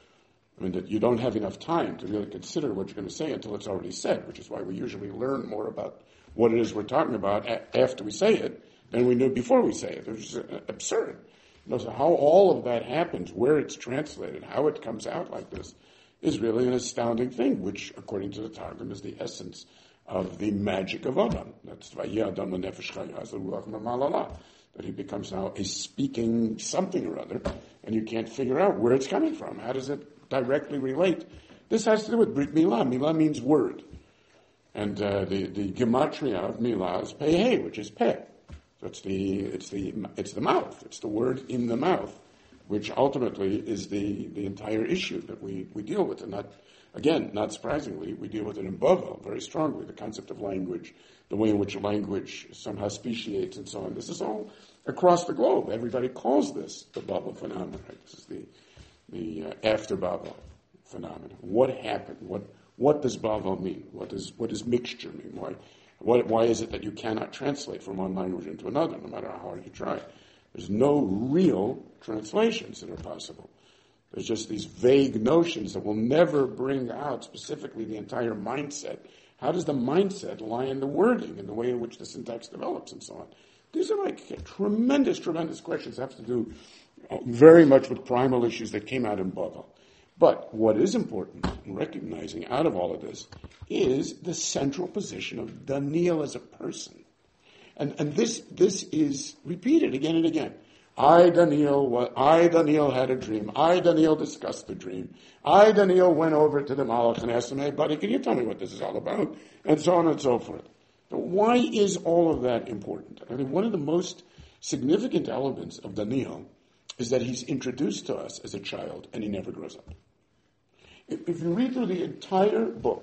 I mean, that you don't have enough time to really consider what you're going to say until it's already said, which is why we usually learn more about what it is we're talking about a- after we say it than we knew before we say it. It's just absurd. You know, so how all of that happens, where it's translated, how it comes out like this, is really an astounding thing, which, according to the Targum, is the essence of the magic of Adam. That's Vayeh Adam L'Nefesh Chaya L'Ruach Ma'Malala. That he becomes now a speaking something or other, and you can't figure out where it's coming from. How does it directly relate? This has to do with Brit Milah. Milah means word. And uh, the, the gematria of Milah is Pei, which is Peh. So it's the, it's the, it's the mouth. It's the word in the mouth, which ultimately is the, the entire issue that we, we deal with. And not, again, not surprisingly, we deal with it in Bavel very strongly, the concept of language, the way in which language somehow speciates and so on. This is all across the globe. Everybody calls this the Bavel phenomenon. Right? This is the, the uh, after Bavel phenomenon. What happened? What, what does Bavel mean? What does, what does mixture mean? Why, what, why is it that you cannot translate from one language into another, no matter how hard you try? There's no real translations that are possible. There's just these vague notions that will never bring out specifically the entire mindset. How does the mindset lie in the wording and the way in which the syntax develops and so on? These are like tremendous, tremendous questions that have to do very much with primal issues that came out in Bavel. But what is important in recognizing out of all of this is the central position of Daniel as a person. And, and this, this is repeated again and again. I, Daniel, I, Daniel, had a dream. I, Daniel, discussed the dream. I, Daniel, went over to the Malach and asked him, hey, buddy, can you tell me what this is all about? And so on and so forth. So why is all of that important? I mean, one of the most significant elements of Daniel is that he's introduced to us as a child and he never grows up. If, if you read through the entire book,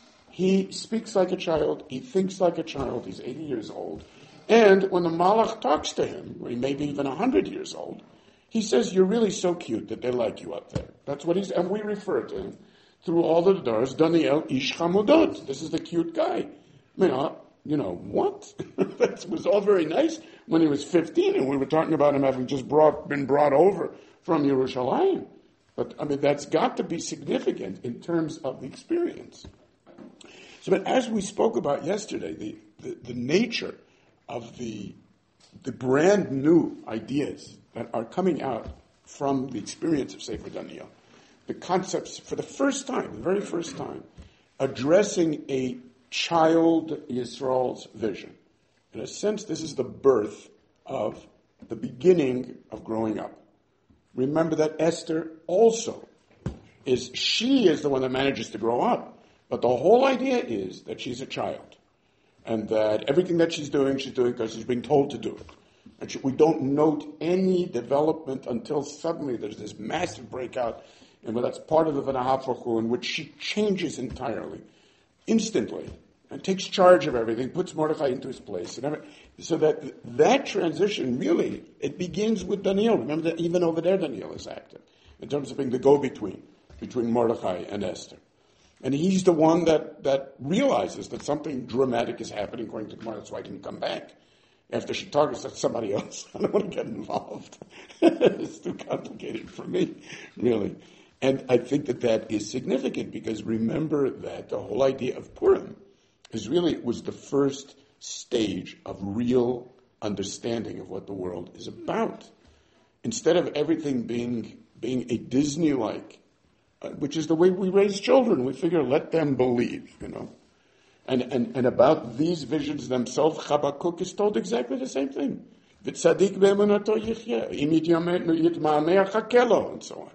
he speaks like a child, he thinks like a child, he's eighty years old. And when the Malach talks to him, when he may be even one hundred years old, he says, you're really so cute that they like you up there. That's what he's, and we refer to him through all the doors, Daniel Ish Chamudot. This is the cute guy. I mean, uh, you know, what? That was all very nice when he was fifteen, and we were talking about him having just brought, been brought over from Yerushalayim. But, I mean, that's got to be significant in terms of the experience. So, but as we spoke about yesterday, the, the, the nature of the, the brand new ideas that are coming out from the experience of Sefer Daniel, the concepts for the first time, the very first time, addressing a child Yisrael's vision. In a sense, this is the birth of the beginning of growing up. Remember that Esther also is, she is the one that manages to grow up. But the whole idea is that she's a child. And that everything that she's doing, she's doing because she's being told to do it. And she, we don't note any development until suddenly there's this massive breakout. And well, that's part of the V'nahafachu, in which she changes entirely, instantly, and takes charge of everything, puts Mordechai into his place. And every, so that that transition, really, it begins with Daniel. Remember that even over there Daniel is active, in terms of being the go-between, between Mordechai and Esther. And he's the one that, that realizes that something dramatic is happening according to Gemara. That's why he didn't come back. After she targets somebody else, I don't want to get involved. It's too complicated for me, really. And I think that that is significant because remember that the whole idea of Purim is really, it was the first stage of real understanding of what the world is about. Instead of everything being, being a Disney-like, Uh, which is the way we raise children. We figure, let them believe, you know. And, and, and about these visions themselves, Habakkuk is told exactly the same thing. And so on.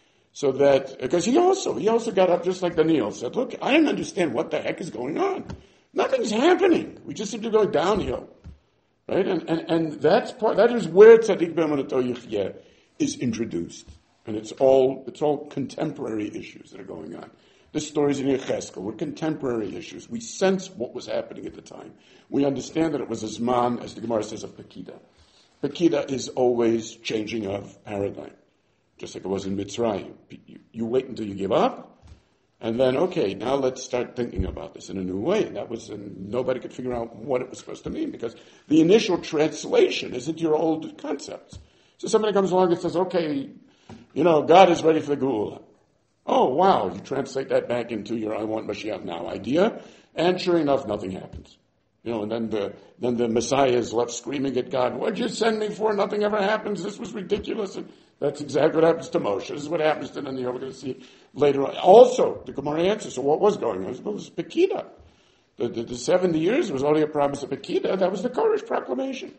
So that, because he also, he also got up just like Daniel, said, look, I don't understand what the heck is going on. Nothing's happening. We just seem to go downhill. Right? And, and, and that's part, that is where Tzadik Be'emunato Yichye is introduced. And it's all, it's all contemporary issues that are going on. The stories in Yechezkel were contemporary issues. We sense what was happening at the time. We understand that it was a Zman, as the Gemara says, of Pekida. Pekida is always changing of paradigm. Just like it was in Mitzrayim. You, you wait until you give up, and then, okay, now let's start thinking about this in a new way. And that was, and nobody could figure out what it was supposed to mean, because the initial translation isn't your old concepts. So somebody comes along and says, okay, you know, God is ready for the Geula. Oh, wow, you translate that back into your I want Mashiach now idea, and sure enough, nothing happens. You know, and then the then the Messiah is left screaming at God, what'd you send me for? Nothing ever happens. This was ridiculous. And that's exactly what happens to Moshe. This is what happens to Daniel. We're going to see later on. Also, the Gemara answers, so what was going on? It was Pekida. The, the, the seventy years was only a promise of Pekida. That was the Koresh proclamation.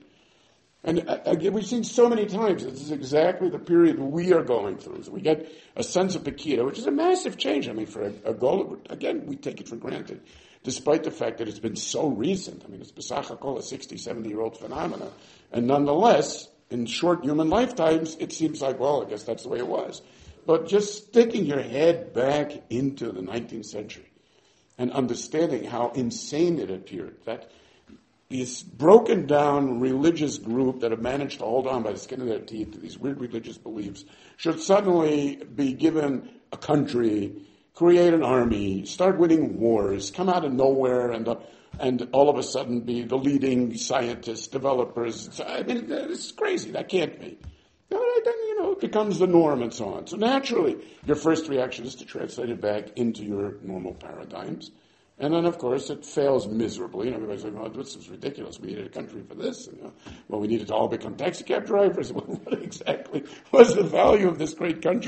And again, we've seen so many times, this is exactly the period we are going through. So we get a sense of Pekida, which is a massive change. I mean, for a, a goal, again, we take it for granted, despite the fact that it's been so recent. I mean, it's Besach HaKol, a sixty, seventy-year-old phenomena. And nonetheless, in short human lifetimes, it seems like, well, I guess that's the way it was. But just sticking your head back into the nineteenth century and understanding how insane it appeared, that this broken down religious group that have managed to hold on by the skin of their teeth to these weird religious beliefs should suddenly be given a country, create an army, start winning wars, come out of nowhere, and uh, and all of a sudden be the leading scientists, developers. I mean, it's crazy. That can't be. Then, you know, it becomes the norm and so on. So naturally, your first reaction is to translate it back into your normal paradigms. And then, of course, it fails miserably. And everybody's like, oh, this is ridiculous. We needed a country for this. And, you know, well, we needed to all become taxi cab drivers. Well, what exactly was the value of this great country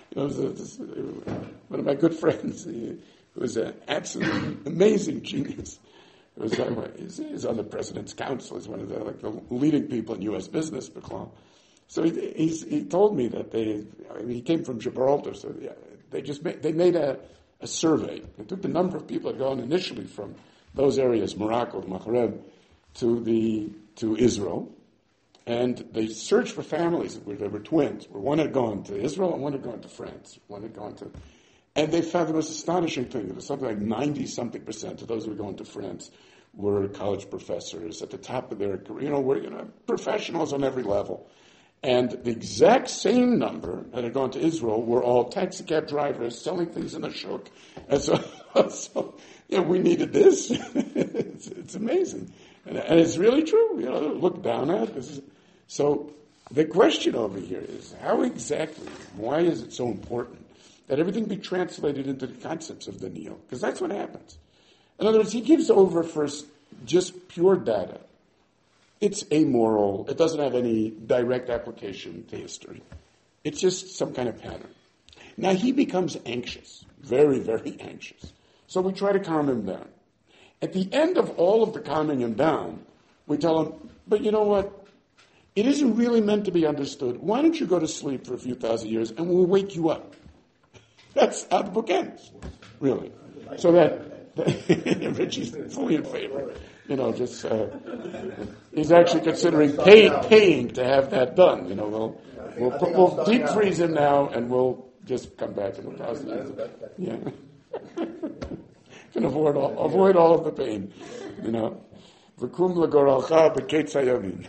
You know, this, this, one of my good friends, he was an absolutely amazing genius. It was, uh, he's, he's on the president's council. He's one of the, like, the leading people in U S business, Beclau. So he, he's, he told me that they, I mean, he came from Gibraltar, so yeah, they just made, they made a, a survey. They took the number of people that had gone initially from those areas, Morocco, Maghreb, to the to Israel, and they searched for families where there were twins, where one had gone to Israel and one had gone to France. One had gone to, and they found the most astonishing thing. It was something like ninety-something percent of those who were going to France were college professors at the top of their career, you know, were you know, professionals on every level. And the exact same number that had gone to Israel were all taxi cab drivers selling things in the shuk. And so, so you know, we needed this. it's, it's amazing. And, and it's really true. You know, look down at this. Is, so the question over here is, how exactly, why is it so important that everything be translated into the concepts of the Neo? Because that's what happens. In other words, he gives over first just pure data. It's amoral. It doesn't have any direct application to history. It's just some kind of pattern. Now he becomes anxious, very, very anxious. So we try to calm him down. At the end of all of the calming him down, we tell him, but you know what? It isn't really meant to be understood. Why don't you go to sleep for a few thousand years and we'll wake you up? That's how the book ends, really. So that, that Richie's fully in favor. You know, just, uh, he's actually considering pay, paying to have that done. You know, we'll, we'll, put, we'll deep freeze him now and we'll just come back in a thousand years. Yeah. Can avoid all, avoid all of the pain. You know. V'kum l'goralcha b'ketz hayavim.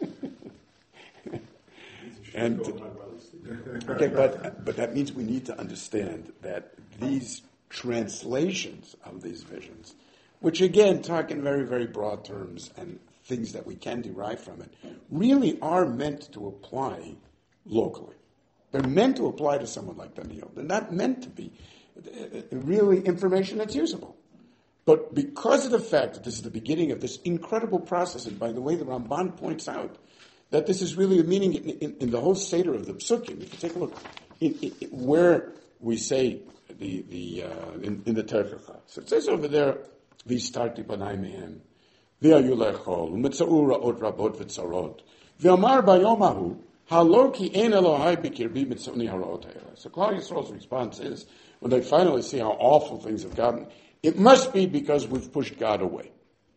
And, okay, but, but that means we need to understand that these translations of these visions, which again talk in very, very broad terms and things that we can derive from it, really are meant to apply locally. They're meant to apply to someone like Daniel. They're not meant to be really information that's usable. But because of the fact that this is the beginning of this incredible process, and by the way, the Ramban points out that this is really a meaning in, in, in the whole Seder of the Psukim. If you take a look in, in, in where we say the the uh, in, in the Terchacha. So it says over there, "V'istarti b'nai mehem, v'ayu lechol, u'metzaur ra'ot rabot v'tzarot, v'amar b'yom hahu, halo ki ein Elohai b'kirbi mitzvoni hara'ot ha'ela." So Klal Yisrael's response is, when they finally see how awful things have gotten, it must be because we've pushed God away,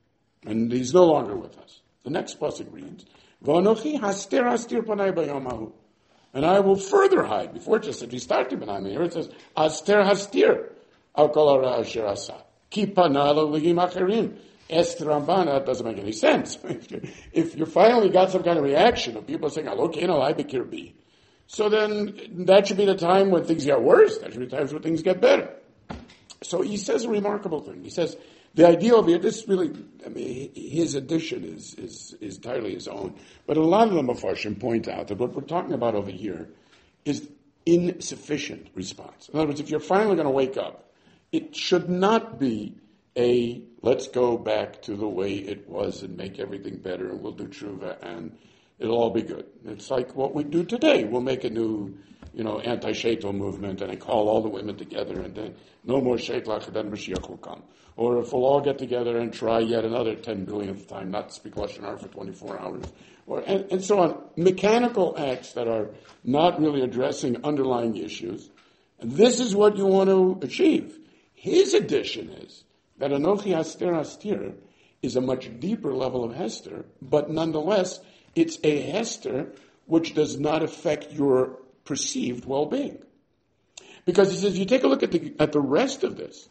and He's no longer with us. The next pasuk reads, "V'anochi haster hastir panai b'yom hahu." And I will further hide. Before it just said, "V'istarti b'nai mehem," here it says, "Haster hastir al kol hara asher asa ki pana l'ligim acherim." Ask the Ramban, that doesn't make any sense. if, you, if you finally got some kind of reaction of people saying, "Alo kein alai b'kirbi," so then that should be the time when things get worse. That should be the times when things get better. So he says a remarkable thing. He says, the idea of it, this really, I mean, his addition is, is, is entirely his own. But a lot of the Mefarshim point out that what we're talking about over here is insufficient response. In other words, if you're finally going to wake up, it should not be a, let's go back to the way it was and make everything better and we'll do tshuva and it'll all be good. It's like what we do today. We'll make a new, you know, anti-sheitel movement and I call all the women together and then no more sheitlach and then Mashiach will come. Or if we'll all get together and try yet another ten billionth time not to speak Lashon Hara for twenty-four hours. Or, and, and so on. Mechanical acts that are not really addressing underlying issues. And this is what you want to achieve. His addition is that Anochi Haster Hastir is a much deeper level of Hester, but nonetheless, it's a Hester which does not affect your perceived well-being. Because he says, you take a look at the at the rest of this,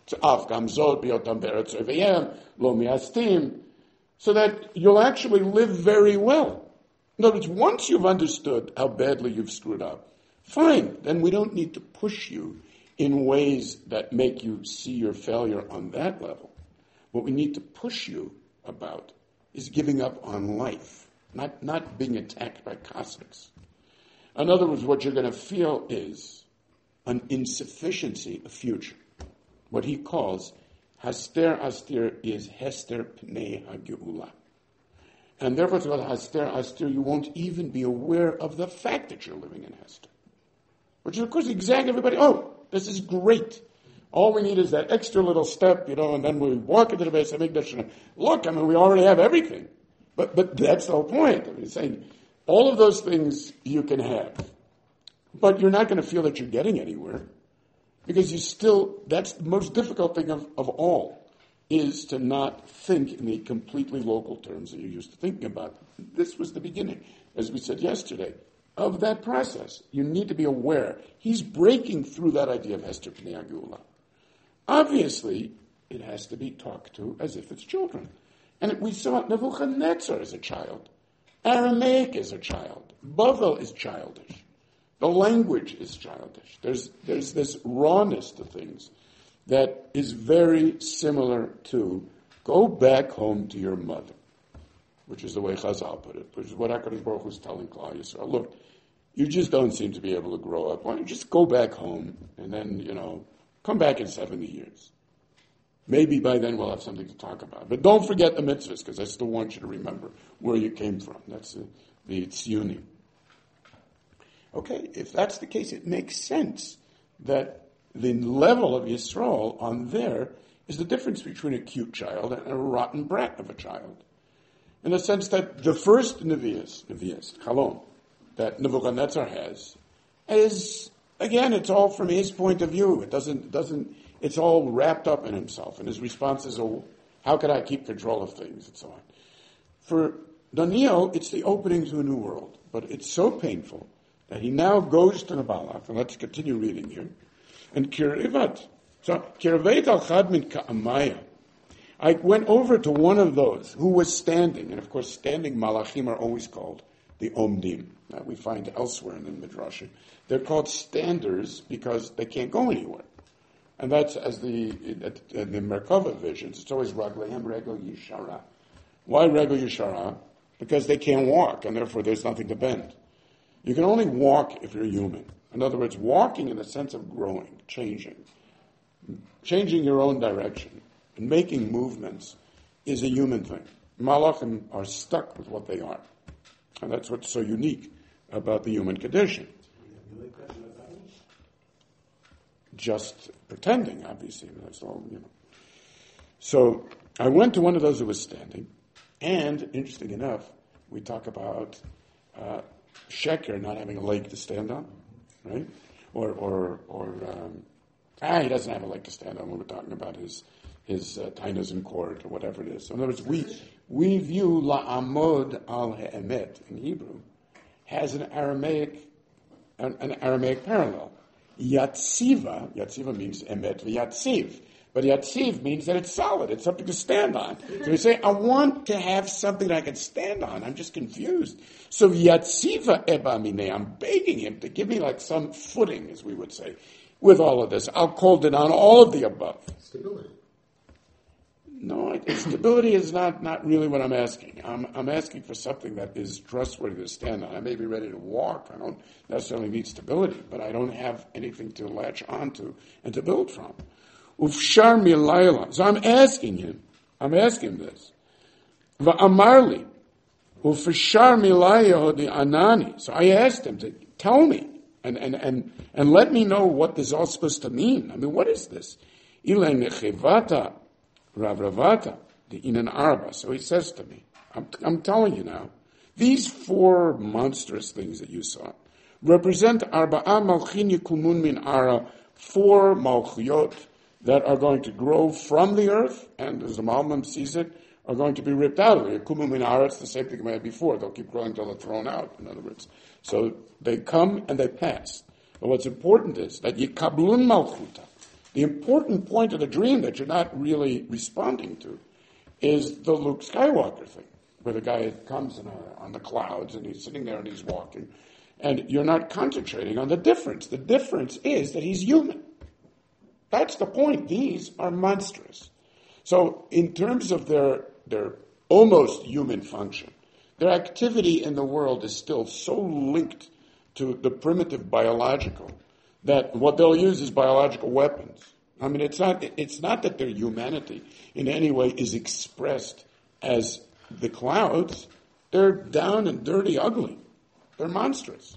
so that you'll actually live very well. In other words, once you've understood how badly you've screwed up, fine, then we don't need to push you in ways that make you see your failure on that level. What we need to push you about is giving up on life, not, not being attacked by cosmics. In other words, what you're going to feel is an insufficiency of future. What he calls Haster Astir is Hester Pnei HaGeula. And therefore, it's called Haster Astir, you won't even be aware of the fact that you're living in Hester. which is, of course, exactly everybody, oh, this is great. All we need is that extra little step, you know, and then we walk into the Beis HaMikdash and look, I mean, we already have everything. But but that's the whole point. I mean, it's saying all of those things you can have, but you're not going to feel that you're getting anywhere because you still, that's the most difficult thing of, of all, is to not think in the completely local terms that you're used to thinking about. This was the beginning, as we said yesterday, of that process. You need to be aware. He's breaking through that idea of Hester Pnei Hagula. Obviously, it has to be talked to as if it's children. And we saw Nebuchadnezzar as a child. Aramaic is a child. Bavel is childish. The language is childish. There's, there's this rawness to things that is very similar to go back home to your mother, which is the way Chazal put it, which is what HaKadosh Baruch Hu is telling Klal Yisrael. Look, you just don't seem to be able to grow up. Why don't you just go back home and then, you know, come back in seventy years. Maybe by then we'll have something to talk about. But don't forget the mitzvahs, because I still want you to remember where you came from. That's the, the tziyunim. Okay, if that's the case, it makes sense that the level of Yisrael on there is the difference between a cute child and a rotten brat of a child. In the sense that the first Nevi'as, Nevi'as, Chalom, that Nebuchadnezzar has, is, again, it's all from his point of view. It doesn't, doesn't, it's all wrapped up in himself. And his response is, oh, how could I keep control of things, and so on. For Daniel, it's the opening to a new world. But it's so painful that he now goes to the Balak, and let's continue reading here, and Kirivat, so Kirivat al-Chad min Ka'amaya, I went over to one of those who was standing, and of course standing malachim are always called the omdim, that we find elsewhere in the Midrashim. They're called standers because they can't go anywhere. And that's, as the in the Merkava visions, it's always Raglehem Regel Yishara. Why Regel Yishara? Because they can't walk, and therefore there's nothing to bend. You can only walk if you're human. In other words, walking in the sense of growing, changing, changing your own direction, and making movements is a human thing. Malachim are stuck with what they are. And that's what's so unique about the human condition. Just pretending, obviously. That's all, you know. So I went to one of those who was standing, and interesting enough, we talk about uh, Sheker not having a leg to stand on, right? Or, or, or um, ah, he doesn't have a leg to stand on when we're talking about his his uh, tainas in court or whatever it is. So in other words, we we view la'amod al ha'emet in Hebrew has an Aramaic an, an Aramaic parallel. Yatziva, Yatziva means emet v'yatziv. But Yatziv means that it's solid. It's something to stand on. So we say, I want to have something that I can stand on. I'm just confused. So Yatziva eba mineh, I'm begging him to give me like some footing, as we would say, with all of this. I'll call it on all of the above. Stability. No, stability is not, not really what I'm asking. I'm, I'm asking for something that is trustworthy to stand on. I may be ready to walk. I don't necessarily need stability, but I don't have anything to latch onto and to build from. Ufshar milayla. So I'm asking him. I'm asking him this. Va'amarli. Ufshar milayla the anani. So I asked him to tell me and, and, and, and let me know what this is all supposed to mean. I mean, what is this? Ilay nechevata. Rav Ravata, the Inan Arba. So he says to me, I'm, I'm telling you now, these four monstrous things that you saw represent Arba'a Malchin Yikumun Min Ara, four Malchiyot that are going to grow from the earth, and as the Malmum sees it, are going to be ripped out of it. Yikumun Min Ara, it's the same thing we had before. They'll keep growing until they're thrown out, in other words. So they come and they pass. But what's important is that Yikablun Malchuta. The important point of the dream that you're not really responding to is the Luke Skywalker thing, where the guy comes in a, on the clouds and he's sitting there and he's walking, and you're not concentrating on the difference. The difference is that he's human. That's the point. These are monstrous. So in terms of their, their almost human function, their activity in the world is still so linked to the primitive biological that what they'll use is biological weapons. I mean, it's not, it's not that their humanity in any way is expressed as the clouds. They're down and dirty, ugly. They're monstrous.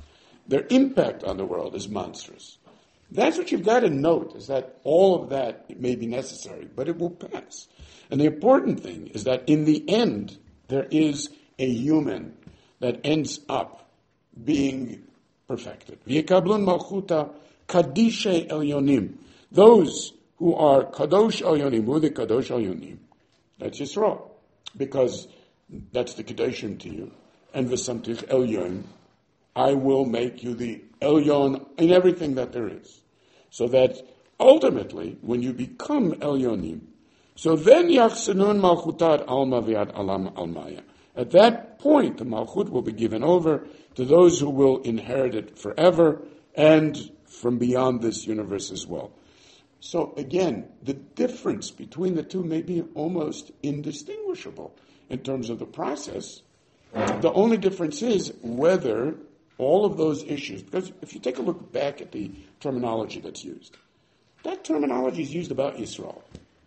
Their impact on the world is monstrous. That's what you've got to note, is that all of that may be necessary, but it will pass. And the important thing is that in the end, there is a human that ends up being perfected. V'yekablun malchuta kadishe elyonim. Those who are kadosh elyonim, who are the kadosh elyonim? That's Yisrael, because that's the Kedoshim to you. And v'samtich elyon, I will make you the elyon in everything that there is. So that ultimately, when you become elyonim, so then yachsenun malchutat alma v'yad alam almaya. At that point, the malchut will be given over to those who will inherit it forever and from beyond this universe as well. So again, the difference between the two may be almost indistinguishable in terms of the process. The only difference is whether all of those issues, because if you take a look back at the terminology that's used, that terminology is used about Yisrael.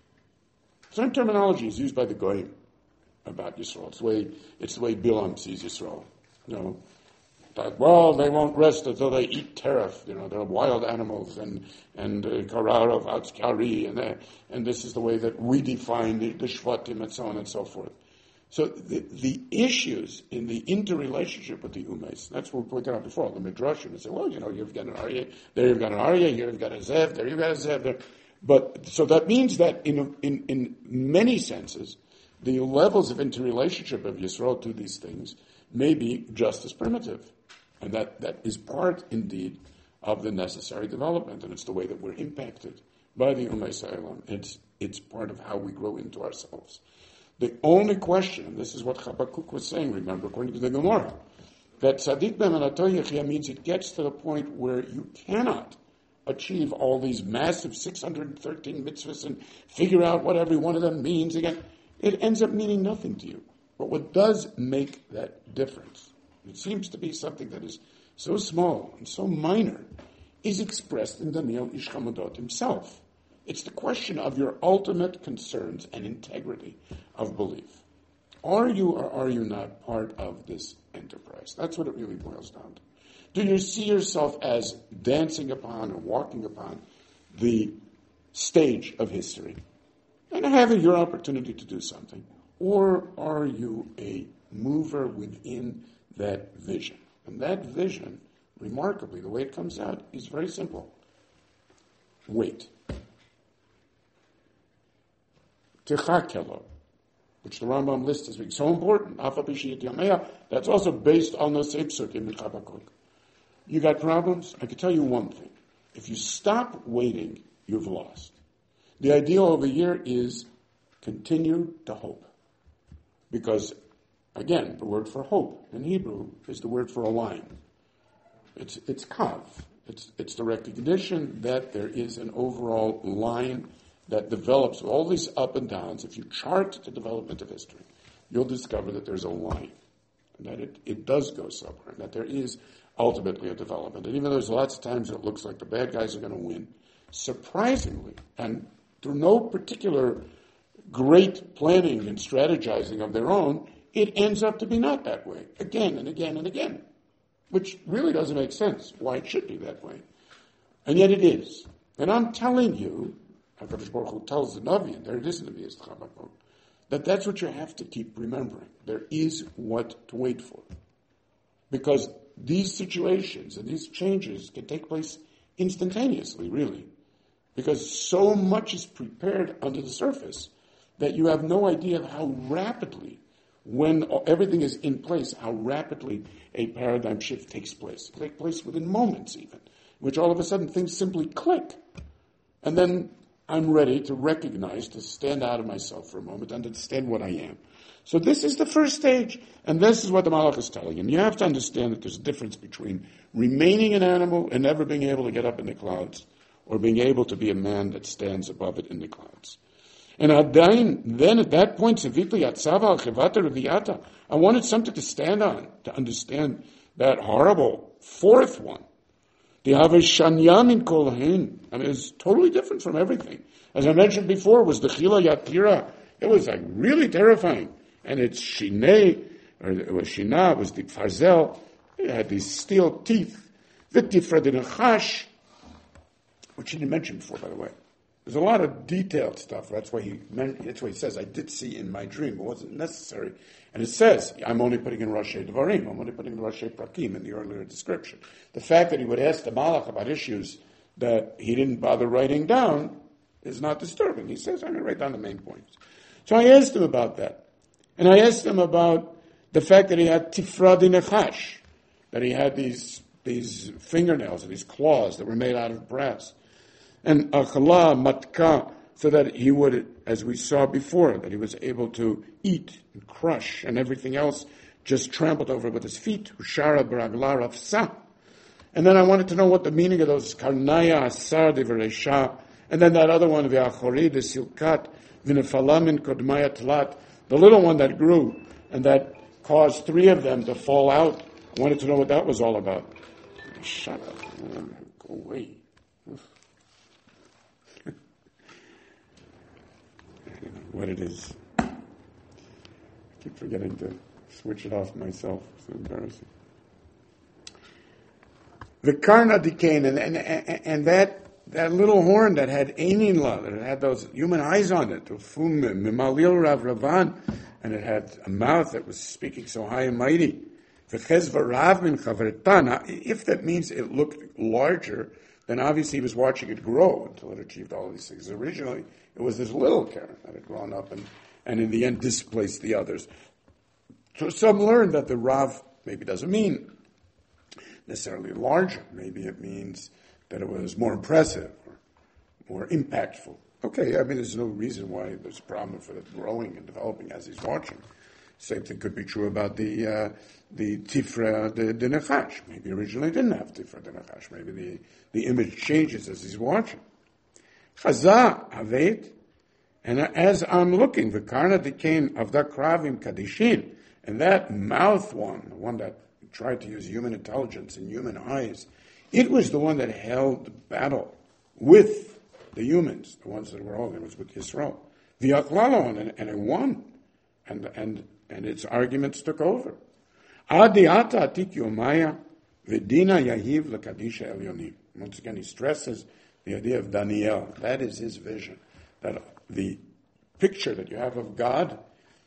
Same terminology is used by the Goyim about Yisrael. It's the way, it's the way Bilam sees Yisrael. You know, that, well, they won't rest until they eat tereff. You know, they're wild animals, and and karar of atskari, and uh, and this is the way that we define the, the shvatim, and so on and so forth. So the, the issues in the interrelationship with the umes, that's what we pointed out before, the midrashim, and say, well, you know, you've got an aryeh, there you've got an aryeh, here you've got a zev, there you've got a zev, there. But, so that means that in, in, in many senses, the levels of interrelationship of Yisrael to these things may be just as primitive. And that, that is part, indeed, of the necessary development, and it's the way that we're impacted by the umes ha'olam. It's, it's part of how we grow into ourselves. The only question, and this is what Habakkuk was saying, remember, according to the Gemara, that Tzadik B'Emanato Yechia means it gets to the point where you cannot achieve all these massive six hundred thirteen mitzvahs and figure out what every one of them means again. It ends up meaning nothing to you. But what does make that difference, it seems to be something that is so small and so minor, is expressed in Daniel Ish Hamudot himself. It's the question of your ultimate concerns and integrity of belief. Are you or are you not part of this enterprise? That's what it really boils down to. Do you see yourself as dancing upon or walking upon the stage of history and having your opportunity to do something? Or are you a mover within that vision? And that vision, remarkably, the way it comes out is very simple. Wait. Tichakelo, which the Rambam lists as being so important. That's also based on the same psukim in Habakkuk. You got problems? I can tell you one thing. If you stop waiting, you've lost. The idea over here is continue to hope. Because, again, the word for hope in Hebrew is the word for a line. It's it's kav. It's it's the recognition that there is an overall line that develops all these up and downs. If you chart the development of history, you'll discover that there's a line, and that it, it does go somewhere, and that there is ultimately a development. And even though there's lots of times it looks like the bad guys are going to win, surprisingly, and through no particular great planning and strategizing of their own, it ends up to be not that way, again and again and again, which really doesn't make sense why it should be that way. And yet it is. And I'm telling you, HaKadosh Baruch Hu tells the Navi, and there it is in the V'yis Habakkuk, that that's what you have to keep remembering. There is what to wait for. Because these situations and these changes can take place instantaneously, really. Because so much is prepared under the surface that you have no idea of how rapidly, when everything is in place, how rapidly a paradigm shift takes place. It takes place within moments even, which all of a sudden things simply click. And then I'm ready to recognize, to stand out of myself for a moment, and understand what I am. So this is the first stage, and this is what the Malach is telling him. You have to understand that there's a difference between remaining an animal and never being able to get up in the clouds, or being able to be a man that stands above it in the clouds. And Adain, then at that point, I wanted something to stand on, to understand that horrible fourth one. The Haveshanyamin Kolhin. I mean, it's totally different from everything. As I mentioned before, was the Chila Yatira. It was like really terrifying. And it's Shinei, or it was Shina, it was the Farzel. It had these steel teeth. V'tifra d'nechash, which he didn't mention before, by the way. There's a lot of detailed stuff. That's why he that's why he says, I did see in my dream. It wasn't necessary. And it says, I'm only putting in Rashi Devarim. I'm only putting in Rashi Prakim in the earlier description. The fact that he would ask the Malach about issues that he didn't bother writing down is not disturbing. He says, I'm going to write down the main points. So I asked him about that. And I asked him about the fact that he had tifra d'nechash, that he had these, these fingernails, these claws that were made out of brass. And achala matka, so that he would, as we saw before, that he was able to eat and crush and everything else just trampled over with his feet. Ushara baragla rafsa. And then I wanted to know what the meaning of those karnaya asar devaresha, and then that other one, v'achori the silkat v'nefalamin kodmaya tlat, the little one that grew and that caused three of them to fall out. I wanted to know what that was all about. Shut up. Go away. What it is. I keep forgetting to switch it off myself. It's embarrassing. The karna decaying, and, and, and that that little horn that had eininla, that had those human eyes on it, mimalil rav ravan, and it had a mouth that was speaking so high and mighty. If that means it looked larger, then obviously he was watching it grow until it achieved all of these things. Originally, it was this little Karen that had grown up and, and in the end displaced the others. So some learned that the Rav maybe doesn't mean necessarily larger. Maybe it means that it was more impressive or more impactful. Okay, I mean, there's no reason why there's a problem for it growing and developing as he's watching. Same thing could be true about the uh, the tifra de, de nechash. Maybe originally didn't have tifra de nechash. Maybe the, the image changes as he's watching. Chazah avet, and as I'm looking, the karna decaying of the kravim kadishin, and that mouth one, the one that tried to use human intelligence and human eyes, it was the one that held the battle with the humans, the ones that were all, it was with Yisrael. V'yachlalo, and, and it won, and and and its arguments took over. Adi ata atik yomaya v'dina yahiv l'kadisha elyonim. Once again, he stresses the idea of Daniel. That is his vision. That the picture that you have of God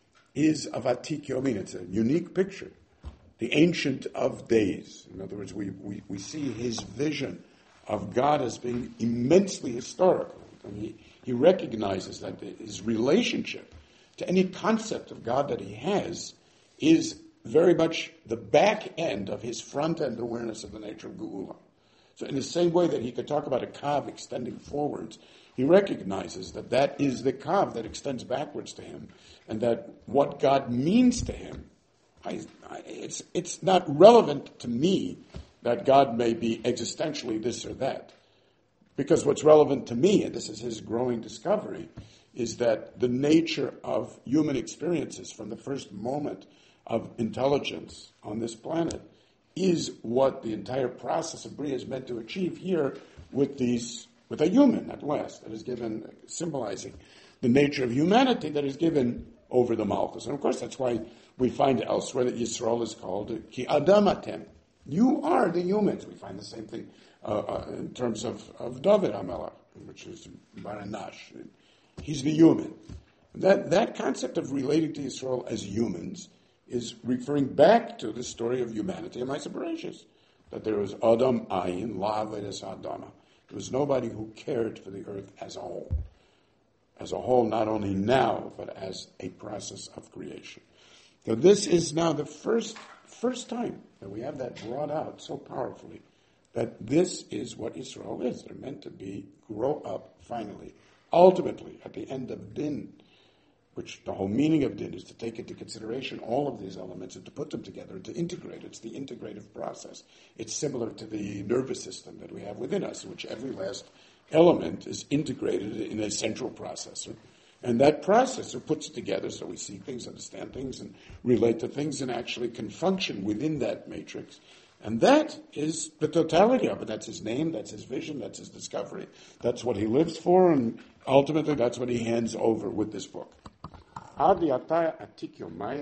is of atik yomin. It's a unique picture. The Ancient of Days. In other words, we, we, we see his vision of God as being immensely historical. And he, he recognizes that his relationship to any concept of God that he has is very much the back end of his front-end awareness of the nature of Geula. So in the same way that he could talk about a kav extending forwards, he recognizes that that is the kav that extends backwards to him, and that what God means to him, I, I, it's, it's not relevant to me that God may be existentially this or that. Because what's relevant to me, and this is his growing discovery, is that the nature of human experiences from the first moment of intelligence on this planet is what the entire process of Bria is meant to achieve here with these, with a human at last, that is given, symbolizing the nature of humanity that is given over the Malchus. And of course that's why we find elsewhere that Yisrael is called Ki Adam Atem. You are the humans. We find the same thing uh, uh, in terms of, of David HaMelech, which is Baranash. He's the human. That that concept of relating to Israel as humans is referring back to the story of humanity in Ma'aser Bereshis, that there was Adam Ayin, La Avedes Adama. There was nobody who cared for the earth as a whole. As a whole, not only now, but as a process of creation. So this is now the first first time that we have that brought out so powerfully, that this is what Israel is. They're meant to be, grow up, finally. Ultimately, at the end of Din, which the whole meaning of Din is to take into consideration all of these elements and to put them together and to integrate. It's the integrative process. It's similar to the nervous system that we have within us, in which every last element is integrated in a central processor. And that processor puts it together so we see things, understand things, and relate to things, and actually can function within that matrix. And that is the totality of it. That's his name, that's his vision, that's his discovery. That's what he lives for, and ultimately that's what he hands over with this book. Until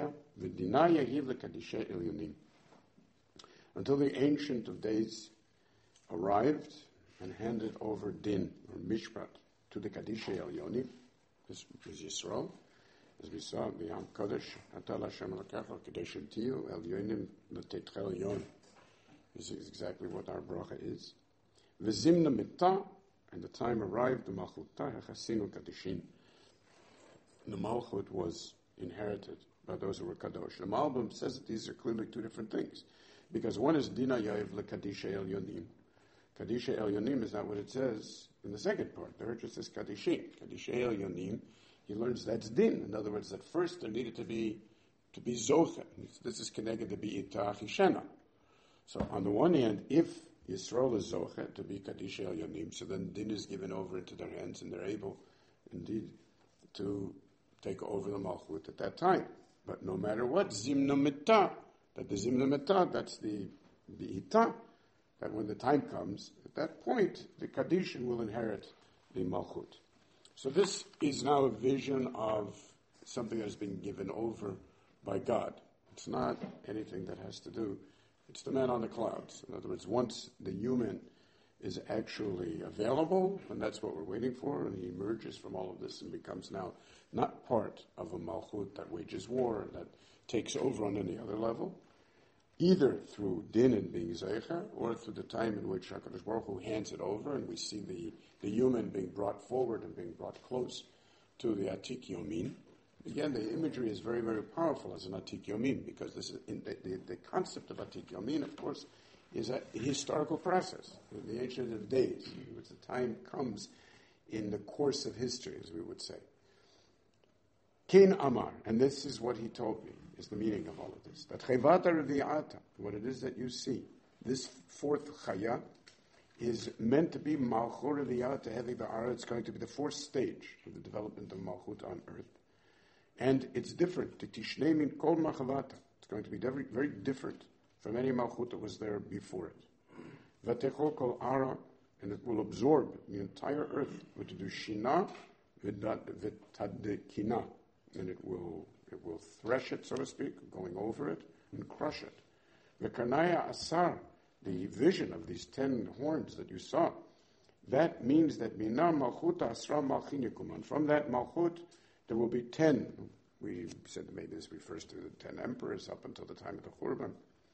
the Ancient of Days arrived and handed over din, or mishpat, to the Kadishei Elyonim, this is Yisrael, as we saw, B'yam Kodesh, Atal Hashem Elokecha, Kadesh Tiyu, Elyonim, L'Teitchel Yon. This is exactly what our bracha is. V'zimna Mittah, and the time arrived, the Malchutah, Hachasinu Kadishin. The Malchut was inherited by those who were Kadosh. The Malbim says that these are clearly two different things, because one is Dina Yav L'Kadishei Elyonim. Kadishei Elyonim is not what it says in the second part. There it just says Kadishim. Kadishei Elyonim, he learns that's din. In other words, at first there needed to be to be Zocha. This is connected to be Itah Hishena. So on the one hand, if Yisrael is Zocha to be Kadishei Elyonim, so then din is given over into their hands and they're able indeed to take over the Malchut at that time. But no matter what, Zimna Mittah, that the Zimna Mittah, that's the, the Itah, that when the time comes, at that point, the Kadishin will inherit the Malchut. So this is now a vision of something that has been given over by God. It's not anything that has to do, it's the man on the clouds. In other words, once the human is actually available, and that's what we're waiting for, and he emerges from all of this and becomes now not part of a Malchut that wages war, that takes over on any other level, either through din and being zeicha, or through the time in which HaKadosh Baruch Hu hands it over, and we see the, the human being brought forward and being brought close to the Atik Yomin. Again, the imagery is very, very powerful as an Atik Yomin, because this is in the, the, the concept of Atik Yomin, of course, is a historical process. In the ancient of days, in which the time comes in the course of history, as we would say. Kin Amar, and this is what he told me, is the meaning of all of this. That Chayvata Revi'ata, what it is that you see, this fourth Chaya is meant to be Malchut Revi'ata Hevi Ba'ara. It's going to be the fourth stage of the development of Malchut on earth. And it's different. Tishnei min kol Machavata. It's going to be very, very different from any Malchut that was there before it. Vatechol kol Ara, and it will absorb the entire earth. V'tedu Shina v'tadekina, and it will it will thresh it, so to speak, going over it and crush it. V'karnaya asar, the vision of these ten horns that you saw, that means that mina malchut asra malchin yikuman. From that malchut, there will be ten. We said that maybe this refers to the ten emperors up until the time of the Churban.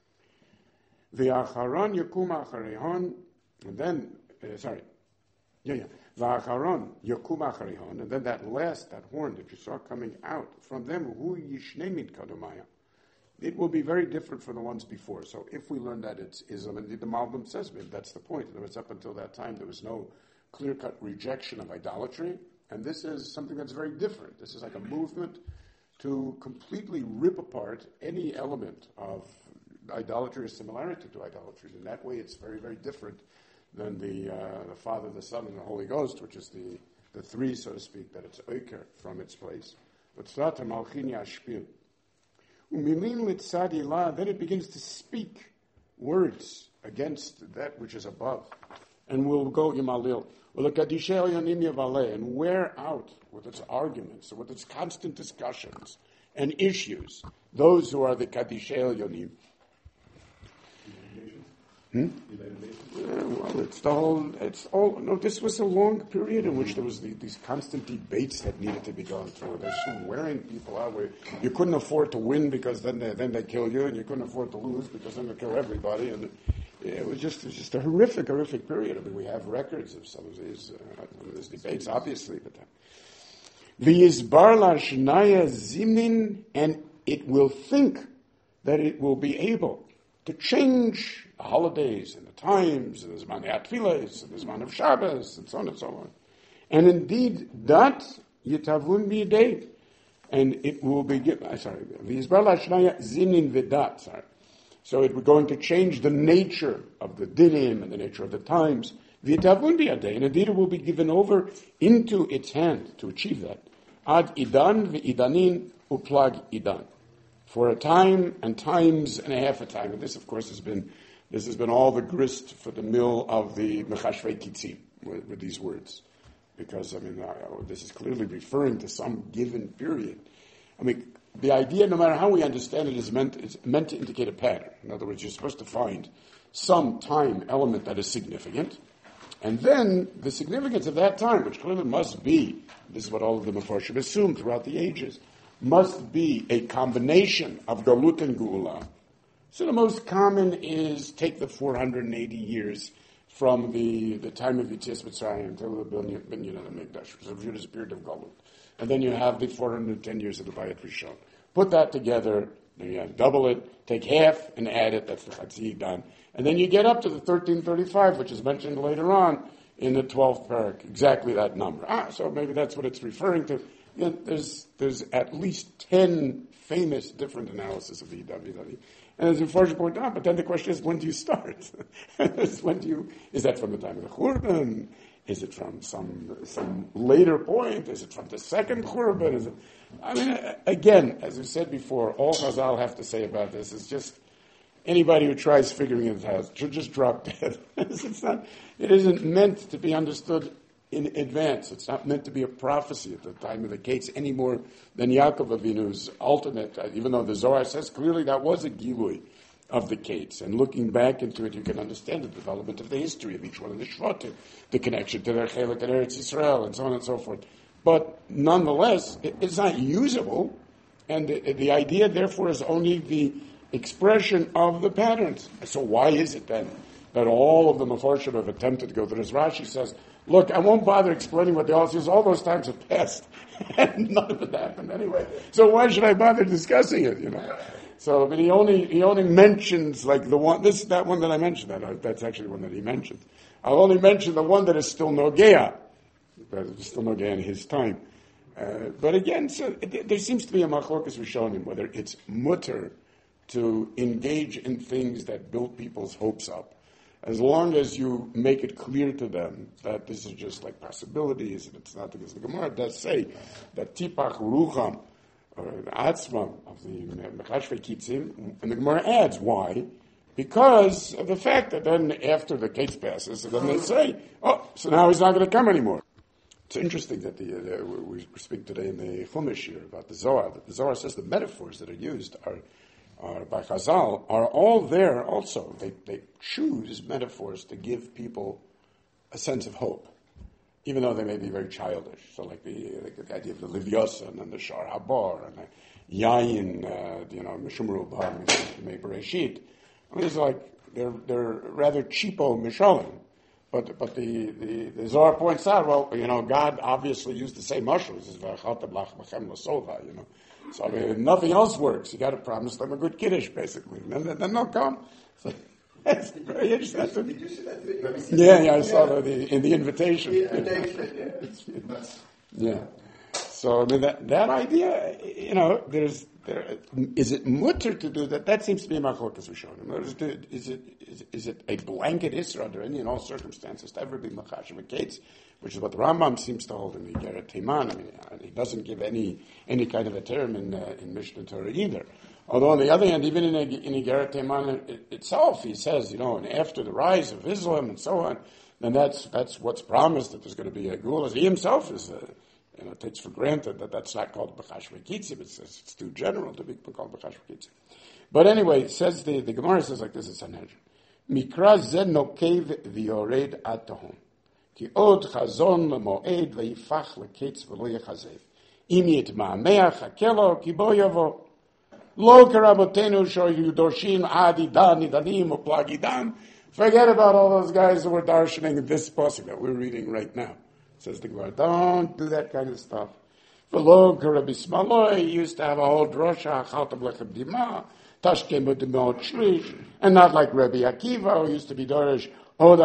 V'acharon yakum acharehon, and then, uh, sorry, yeah, yeah. V'acharon yakum acharehon, and then that last, that horn that you saw coming out, from them, hu yishnemit kadomaya. It will be very different from the ones before. So if we learn that it's Islam, and the Malbim says that's the point. That was up until that time there was no clear-cut rejection of idolatry, and this is something that's very different. This is like a movement to completely rip apart any element of idolatry or similarity to idolatry. In that way, it's very, very different than the uh, the Father, the Son, and the Holy Ghost, which is the, the three, so to speak, that it's oiker from its place. But Tzrat HaMalchin Yashpil. Then it begins to speak words against that which is above. And we'll go Yimalil. And wear out with its arguments, with its constant discussions and issues, those who are the Kadishei Elyonim. Hmm? Yeah, well, it's the whole, it's all, no, this was a long period in which there was the, these constant debates that needed to be gone through. There's some wearing people out where you couldn't afford to win because then they, then they kill you, and you couldn't afford to lose because then they kill everybody, and it was just, it was just a horrific, horrific period. I mean, we have records of some of these, uh, some of these debates, obviously, but V'yizbar la'shnaya zimnin, and it will think that it will be able to change the holidays and the times and the Zman HaTfilas and the Zman of Shabbos and so on and so on. And indeed, that yitavun b'yidei, and it will be given, sorry, v'yizbar la'shnaya zimnin v'dat, sorry. So it, we're going to change the nature of the dinim and the nature of the times. V'yitavun b'yidei, and indeed it will be given over into its hand to achieve that. Ad idan v'idanin uplag idan. For a time and times and a half a time. And this, of course, has been this has been all the grist for the mill of the Mechashvei Kitzim with, with these words. Because, I mean, uh, this is clearly referring to some given period. I mean, the idea, no matter how we understand it, is meant, is meant to indicate a pattern. In other words, you're supposed to find some time element that is significant, and then the significance of that time, which clearly must be, this is what all of the Mefarshim assume throughout the ages, must be a combination of Galut and Geula. So the most common is take the four hundred eighty years from the, the time of Yetzias Mitzrayim until the Binyan of the Mikdash, which is viewed as a period of Galut. And then you have the four hundred ten years of the Bayat Rishon. Put that together, then you have double it, take half and add it, that's the Chatzi Yidan. And then you get up to the thirteen thirty-five, which is mentioned later on in the twelfth parak, exactly that number. Ah, so maybe that's what it's referring to. You know, there's there's at least ten famous different analyses of the W W. And as Mepharshim pointed out, but then the question is, when do you start? when do you, is that from the time of the Churban? Is it from some some later point? Is it from the second Churban? Is it, I mean, again, as I said before, all Chazal have to say about this is just anybody who tries figuring it out should just drop dead. it's not, it isn't meant to be understood in advance. It's not meant to be a prophecy at the time of the gates any more than Yaakov Avinu's ultimate, even though the Zohar says clearly that was a gilui of the gates. And looking back into it, you can understand the development of the history of each one of the Shvatim, the connection to their Chelik and Eretz Yisrael, and so on and so forth. But nonetheless, it, it's not usable, and the, the idea, therefore, is only the expression of the patterns. So why is it then that all of the Mefarshim have attempted to go through this? Rashi says, look, I won't bother explaining what they all say. All those times have passed, and none of it happened anyway. So why should I bother discussing it? You know. So, but he only he only mentions like the one this that one that I mentioned. That that's actually the one that he mentioned. I'll only mention the one that is still Nogea, because it's still Nogea in his time. Uh, but again, so it, there seems to be a machlokas rishonim whether it's mutter to engage in things that build people's hopes up, as long as you make it clear to them that this is just like possibilities and it's not because the Gemara does say that tipach rucham, or the atzma of the Mechashvei Kitzim, and the Gemara adds why? Because of the fact that then after the case passes, then they say, oh, so now he's not going to come anymore. It's interesting that the, uh, we speak today in the Chumash here about the Zohar, that the Zohar says the metaphors that are used are Are, by Chazal, are all there also. They, they choose metaphors to give people a sense of hope, even though they may be very childish. So like the, like the idea of the Livyosan and the Shar Habar and the Yayin, uh, you know, Mishumru Bar, Mishumru Bereshit. I mean, it's like, they're, they're rather cheapo Mishalim. But, but the, the, the Zohar points out, well, you know, God obviously used the same mushrooms as V'achalta Blach Machem L'Sova, you know. So I mean, nothing else works. You got to promise them a good kiddush, basically. And then, then they'll come. So that's very interesting. Did you see that video? Yeah, yeah, I saw that the, in the invitation. The invitation, yeah. Yeah. So I mean, that that idea, you know, there's there is it mutter to do that? That seems to be a machlokas rishonim. Is it is it is, is it a blanket isra under any and all circumstances to ever be machashem gates? Which is what the Rambam seems to hold in the Igeret Teiman. I mean, he doesn't give any any kind of a term in uh, in Mishnah Torah either. Although on the other hand, even in, a, in Igeret Teiman it, itself, he says, you know, and after the rise of Islam and so on, then that's that's what's promised, that there's going to be a Geulah. He himself is, uh, you know, takes for granted that that's not called B'chash V'kitzim. It's, it's too general to be called B'chash V'kitzim. But anyway, it says the the Gemara says like this in Sanhedrin: Mikra zed nokev v'yored ad tohom. כי עוד חזון למועד ויפח לקץ ולא יחזב. אם יתמהמה חכה לו, כי בוא יבוא. לא כרבותינו שהיו דורשים עד עידן, עידנים ופלג עידן. Forget about all those guys who were darshaning this passage that we're reading right now. Says the Gemara, don't do that kind of stuff. ולא כרבי שמאלוי, he used to have a whole drosha, אכלתם לחם דמעה, תשכם בדמעות שליש, and not like Rabbi Akiva, who used to be dorish, and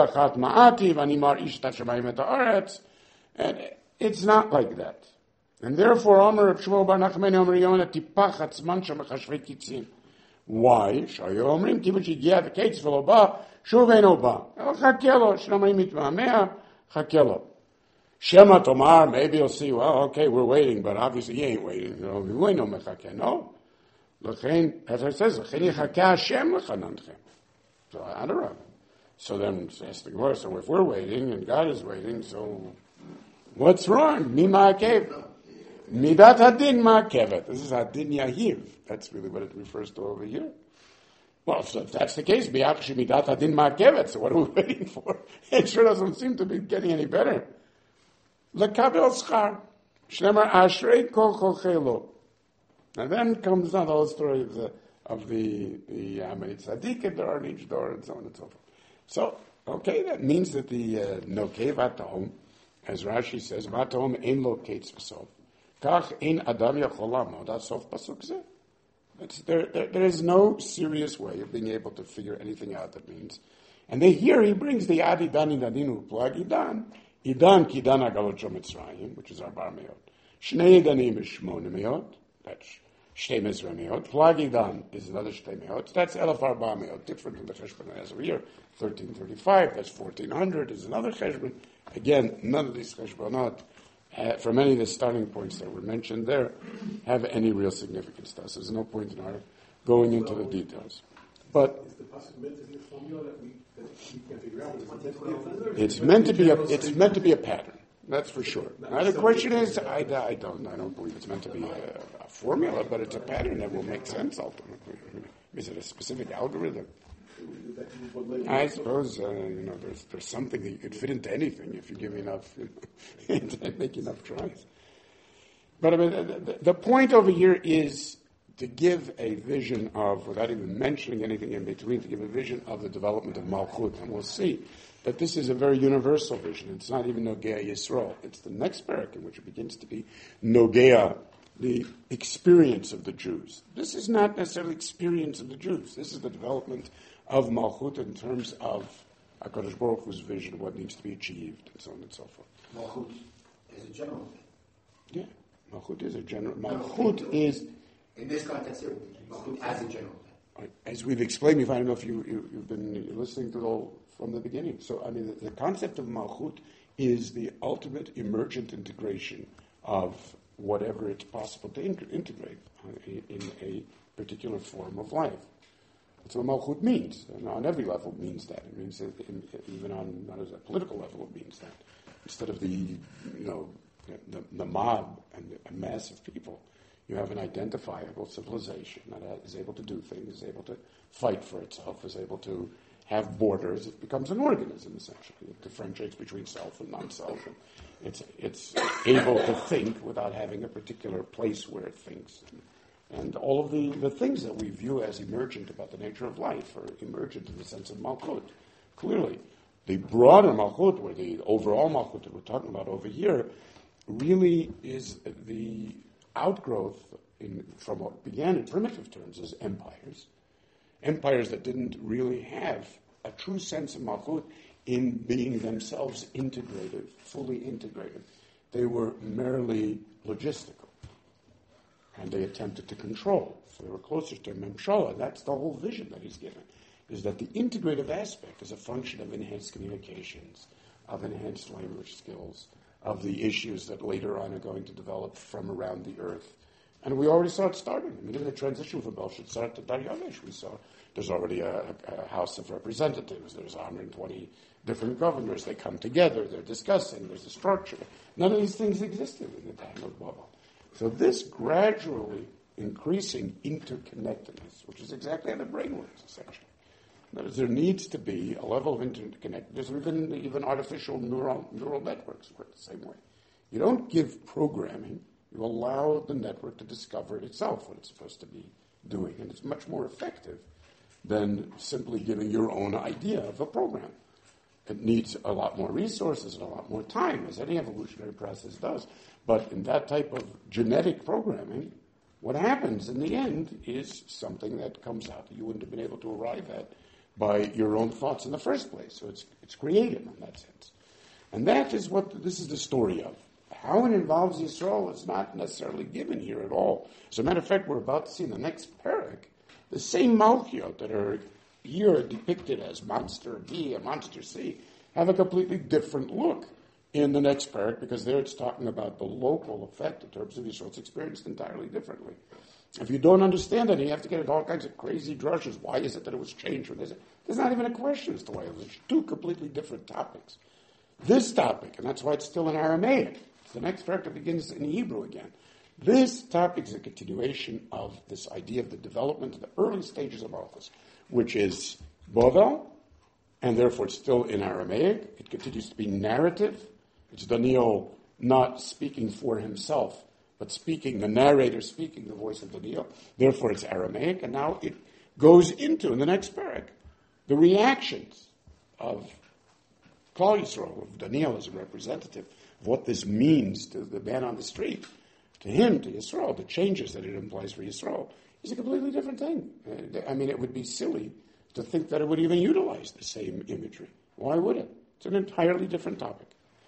it's not like that. And therefore, Omer Reb Shmuel bar Nachmani Omer Yonah tipach atzman shel mechashvei kitzim. Why? Shayu Omrim kivu shegiya v'keitz v'lo ba, shuv eino ba. Chakelo, sh'nomrim mitmamea, chakelo. Shema tomar, maybe you'll see, well, okay, we're waiting, but obviously he ain't waiting. You know, we no mechake, no. L'chein, as I says, l'chein yichake Hashem l'chanantchem. So, Adarab. So then, ask the Gemara, so if we're waiting and God is waiting, so what's wrong? Mima akev. Midat hadin ma'akevet. This is hadin yahiv. That's really what it refers to over here. Well, so if that's the case, bi'akshi midat hadin ma'akevet. So what are we waiting for? It sure doesn't seem to be getting any better. Lekabel schar. Shnemar ashrei kol chochelo. And then comes down the whole story of the of the the how many tzaddikim there are in each door and so on and so forth. So, okay, that means that the uh, nokei vatahom, as Rashi says, vatahom ein lo kates v'sof. Kach ein adam yachol lamod ad sof pasuk zeh. There, there, there is no serious way of being able to figure anything out that means. And then here he brings the Adi Dani Dadinu plug Idan. Idan Kidan Agalot Mitzrayim, which is our bar meot. Shnei Idanim is Shmona meot. That's Shtei Mezra meot. Plug Idan is another Shtei meot. That's Elef Arba meot, different from the Cheshbon as over here. thirteen thirty-five, that's fourteen hundred, is another Cheshbon. Again, none of these Cheshbonot, Uh, from any of the starting points that were mentioned there, have any real significance to us. There's no point in our going into the details. But is the possibility of a formula that we, that we can figure out? it's meant to be a it's meant to be a pattern. That's for sure. Now the question is, I, I don't I don't believe it's meant to be a, a formula, but it's a pattern that will make sense ultimately. Is it a specific algorithm? I suppose uh, you know there's there's something that you could fit into anything if you give enough, you know, make enough tries. But I mean, the, the point over here is to give a vision of, without even mentioning anything in between, to give a vision of the development of Malchut, and we'll see that this is a very universal vision. It's not even Nogea Yisrael. It's the next parak in which it begins to be Nogea, the experience of the Jews. This is not necessarily experience of the Jews. This is the development of Malchut in terms of HaKadosh Baruch Hu's vision of what needs to be achieved, and so on and so forth. Malchut is a general thing. Yeah, Malchut is a general. Malchut is... In this context here, Malchut as a general thing. As we've explained, I don't know if you, you, you've been listening to it all from the beginning. So, I mean, the, the concept of Malchut is the ultimate emergent integration of whatever it's possible to in- integrate in, in a particular form of life. That's what Malchut means. And on every level it means that. It means that in, even on not as a political level it means that. Instead of the, you know, the, the mob and the a mass of people, you have an identifiable civilization that is able to do things, is able to fight for itself, is able to have borders. It becomes an organism, essentially. It differentiates between self and non-self. And it's, it's able to think without having a particular place where it thinks. And all of the, the things that we view as emergent about the nature of life are emergent in the sense of Malchut. Clearly, the broader Malchut, or the overall Malchut that we're talking about over here, really is the outgrowth in, from what began in primitive terms as empires. Empires that didn't really have a true sense of Malchut in being themselves integrated, fully integrated. They were merely logistical. And they attempted to control. So they were closer to Memshala. That's the whole vision that he's given, is that the integrative aspect is a function of enhanced communications, of enhanced language skills, of the issues that later on are going to develop from around the earth. And we already saw it starting. I mean, in the transition from Belshazzar to Darius, we saw there's already a, a House of Representatives. There's one hundred twenty different governors. They come together. They're discussing. There's a structure. None of these things existed in the time of Babel. So this gradually increasing interconnectedness, which is exactly how the brain works, essentially. That is, there needs to be a level of interconnectedness. Even, even artificial neural, neural networks work the same way. You don't give programming. You allow the network to discover itself what it's supposed to be doing. And it's much more effective than simply giving your own idea of a program. It needs a lot more resources and a lot more time, as any evolutionary process does. But in that type of genetic programming, what happens in the end is something that comes out that you wouldn't have been able to arrive at by your own thoughts in the first place. So it's it's creative in that sense. And that is what this is the story of. How it involves Yisrael is not necessarily given here at all. As a matter of fact, we're about to see in the next parak the same Malchiot that are here depicted as monster B and monster C have a completely different look in the next parak, because there it's talking about the local effect in terms of Yisrael. It's experienced entirely differently. If you don't understand it, you have to get into all kinds of crazy drushes. Why is it that it was changed? There's, there's not even a question as to why it was. Two completely different topics. This topic, and that's why it's still in Aramaic. It's the next parak that begins in Hebrew again. This topic is a continuation of this idea of the development of the early stages of Malchus, which is Bovel, and therefore it's still in Aramaic. It continues to be narrative. It's Daniel not speaking for himself, but speaking, the narrator speaking the voice of Daniel. Therefore it's Aramaic, and now it goes into, in the next parak, the reactions of Klal Yisrael, of Daniel as a representative, of what this means to the man on the street, to him, to Yisrael, the changes that it implies for Yisrael, is a completely different thing. I mean, it would be silly to think that it would even utilize the same imagery. Why would it? It's an entirely different topic.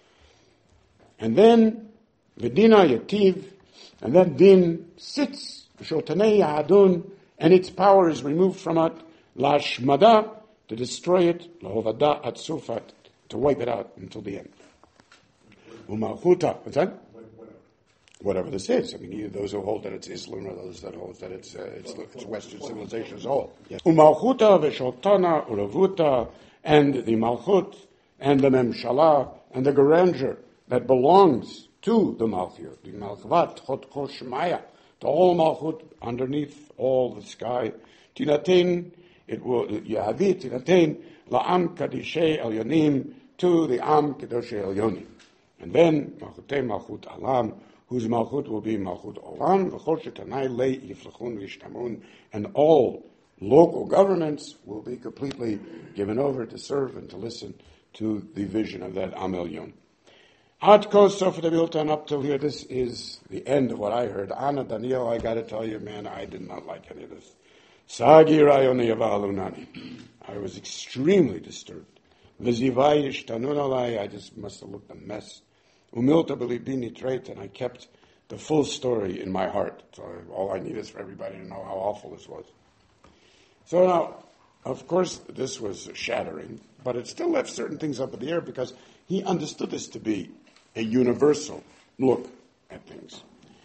And then, V'dina Yativ, and that din sits, V'shotanei Yahadun, and its power is removed from it, Lashmada, to destroy it, Lahovada Atzufat, to wipe it out until the end. Umalchuta, what's that? Whatever this is. I mean, either those who hold that it's Islam or those that hold that it's uh, it's, it's Western civilization as a whole. Umalchuta v'sholtana uravuta, and the malchut and the memshala and the grandeur that belongs to the malchut, the malchvat chot kol shemaya, the whole malchut underneath all the sky. Tinatin, it will yahavit tinatin la'am kadishay elyonim, to the am kadoshay elyonim, and then malchutei malchut alam, whose malchut will be malchut olam, v'chol shetanai le yiflechun v'yishtamun, and all local governments will be completely given over to serve and to listen to the vision of that Am Elyon. Ad ko sof debiltan, up till here, this is the end of what I heard. Anna, Daniel, I got to tell you, man, I did not like any of this. Sagi rayoni yavalunani. I was extremely disturbed. V'zivai yishtanun alai, I just must have looked a mess. Umilta belibini trait, and I kept the full story in my heart. So all I need is for everybody to know how awful this was. So now, of course, this was shattering, but it still left certain things up in the air because he understood this to be a universal look at things.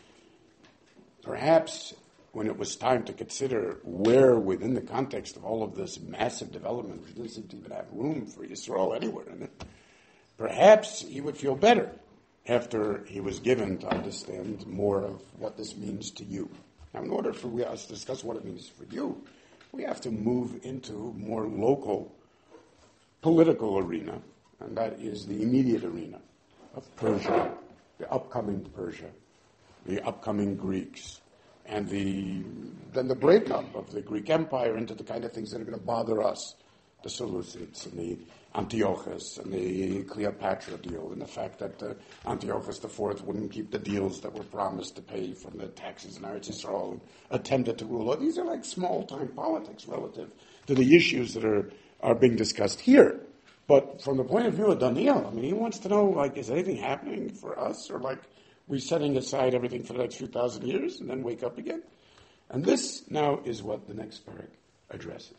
Perhaps when it was time to consider where within the context of all of this massive development, which didn't seem to even have room for Yisrael anywhere in it, perhaps he would feel better after he was given to understand more of what this means to you. Now, in order for us to discuss what it means for you, we have to move into more local political arena, and that is the immediate arena of Persia, the upcoming Persia, the upcoming Greeks, and the then the breakup of the Greek Empire into the kind of things that are going to bother us, the Seleucids and the Antiochus and the Cleopatra deal, and the fact that uh, Antiochus the Fourth wouldn't keep the deals that were promised to pay from the taxes in Eretz Yisrael and attempted to rule. These are like small-time politics relative to the issues that are, are being discussed here. But from the point of view of Daniel, I mean, he wants to know, like, is anything happening for us? Or, like, we setting aside everything for the next few thousand years and then wake up again? And this now is what the next parak addresses.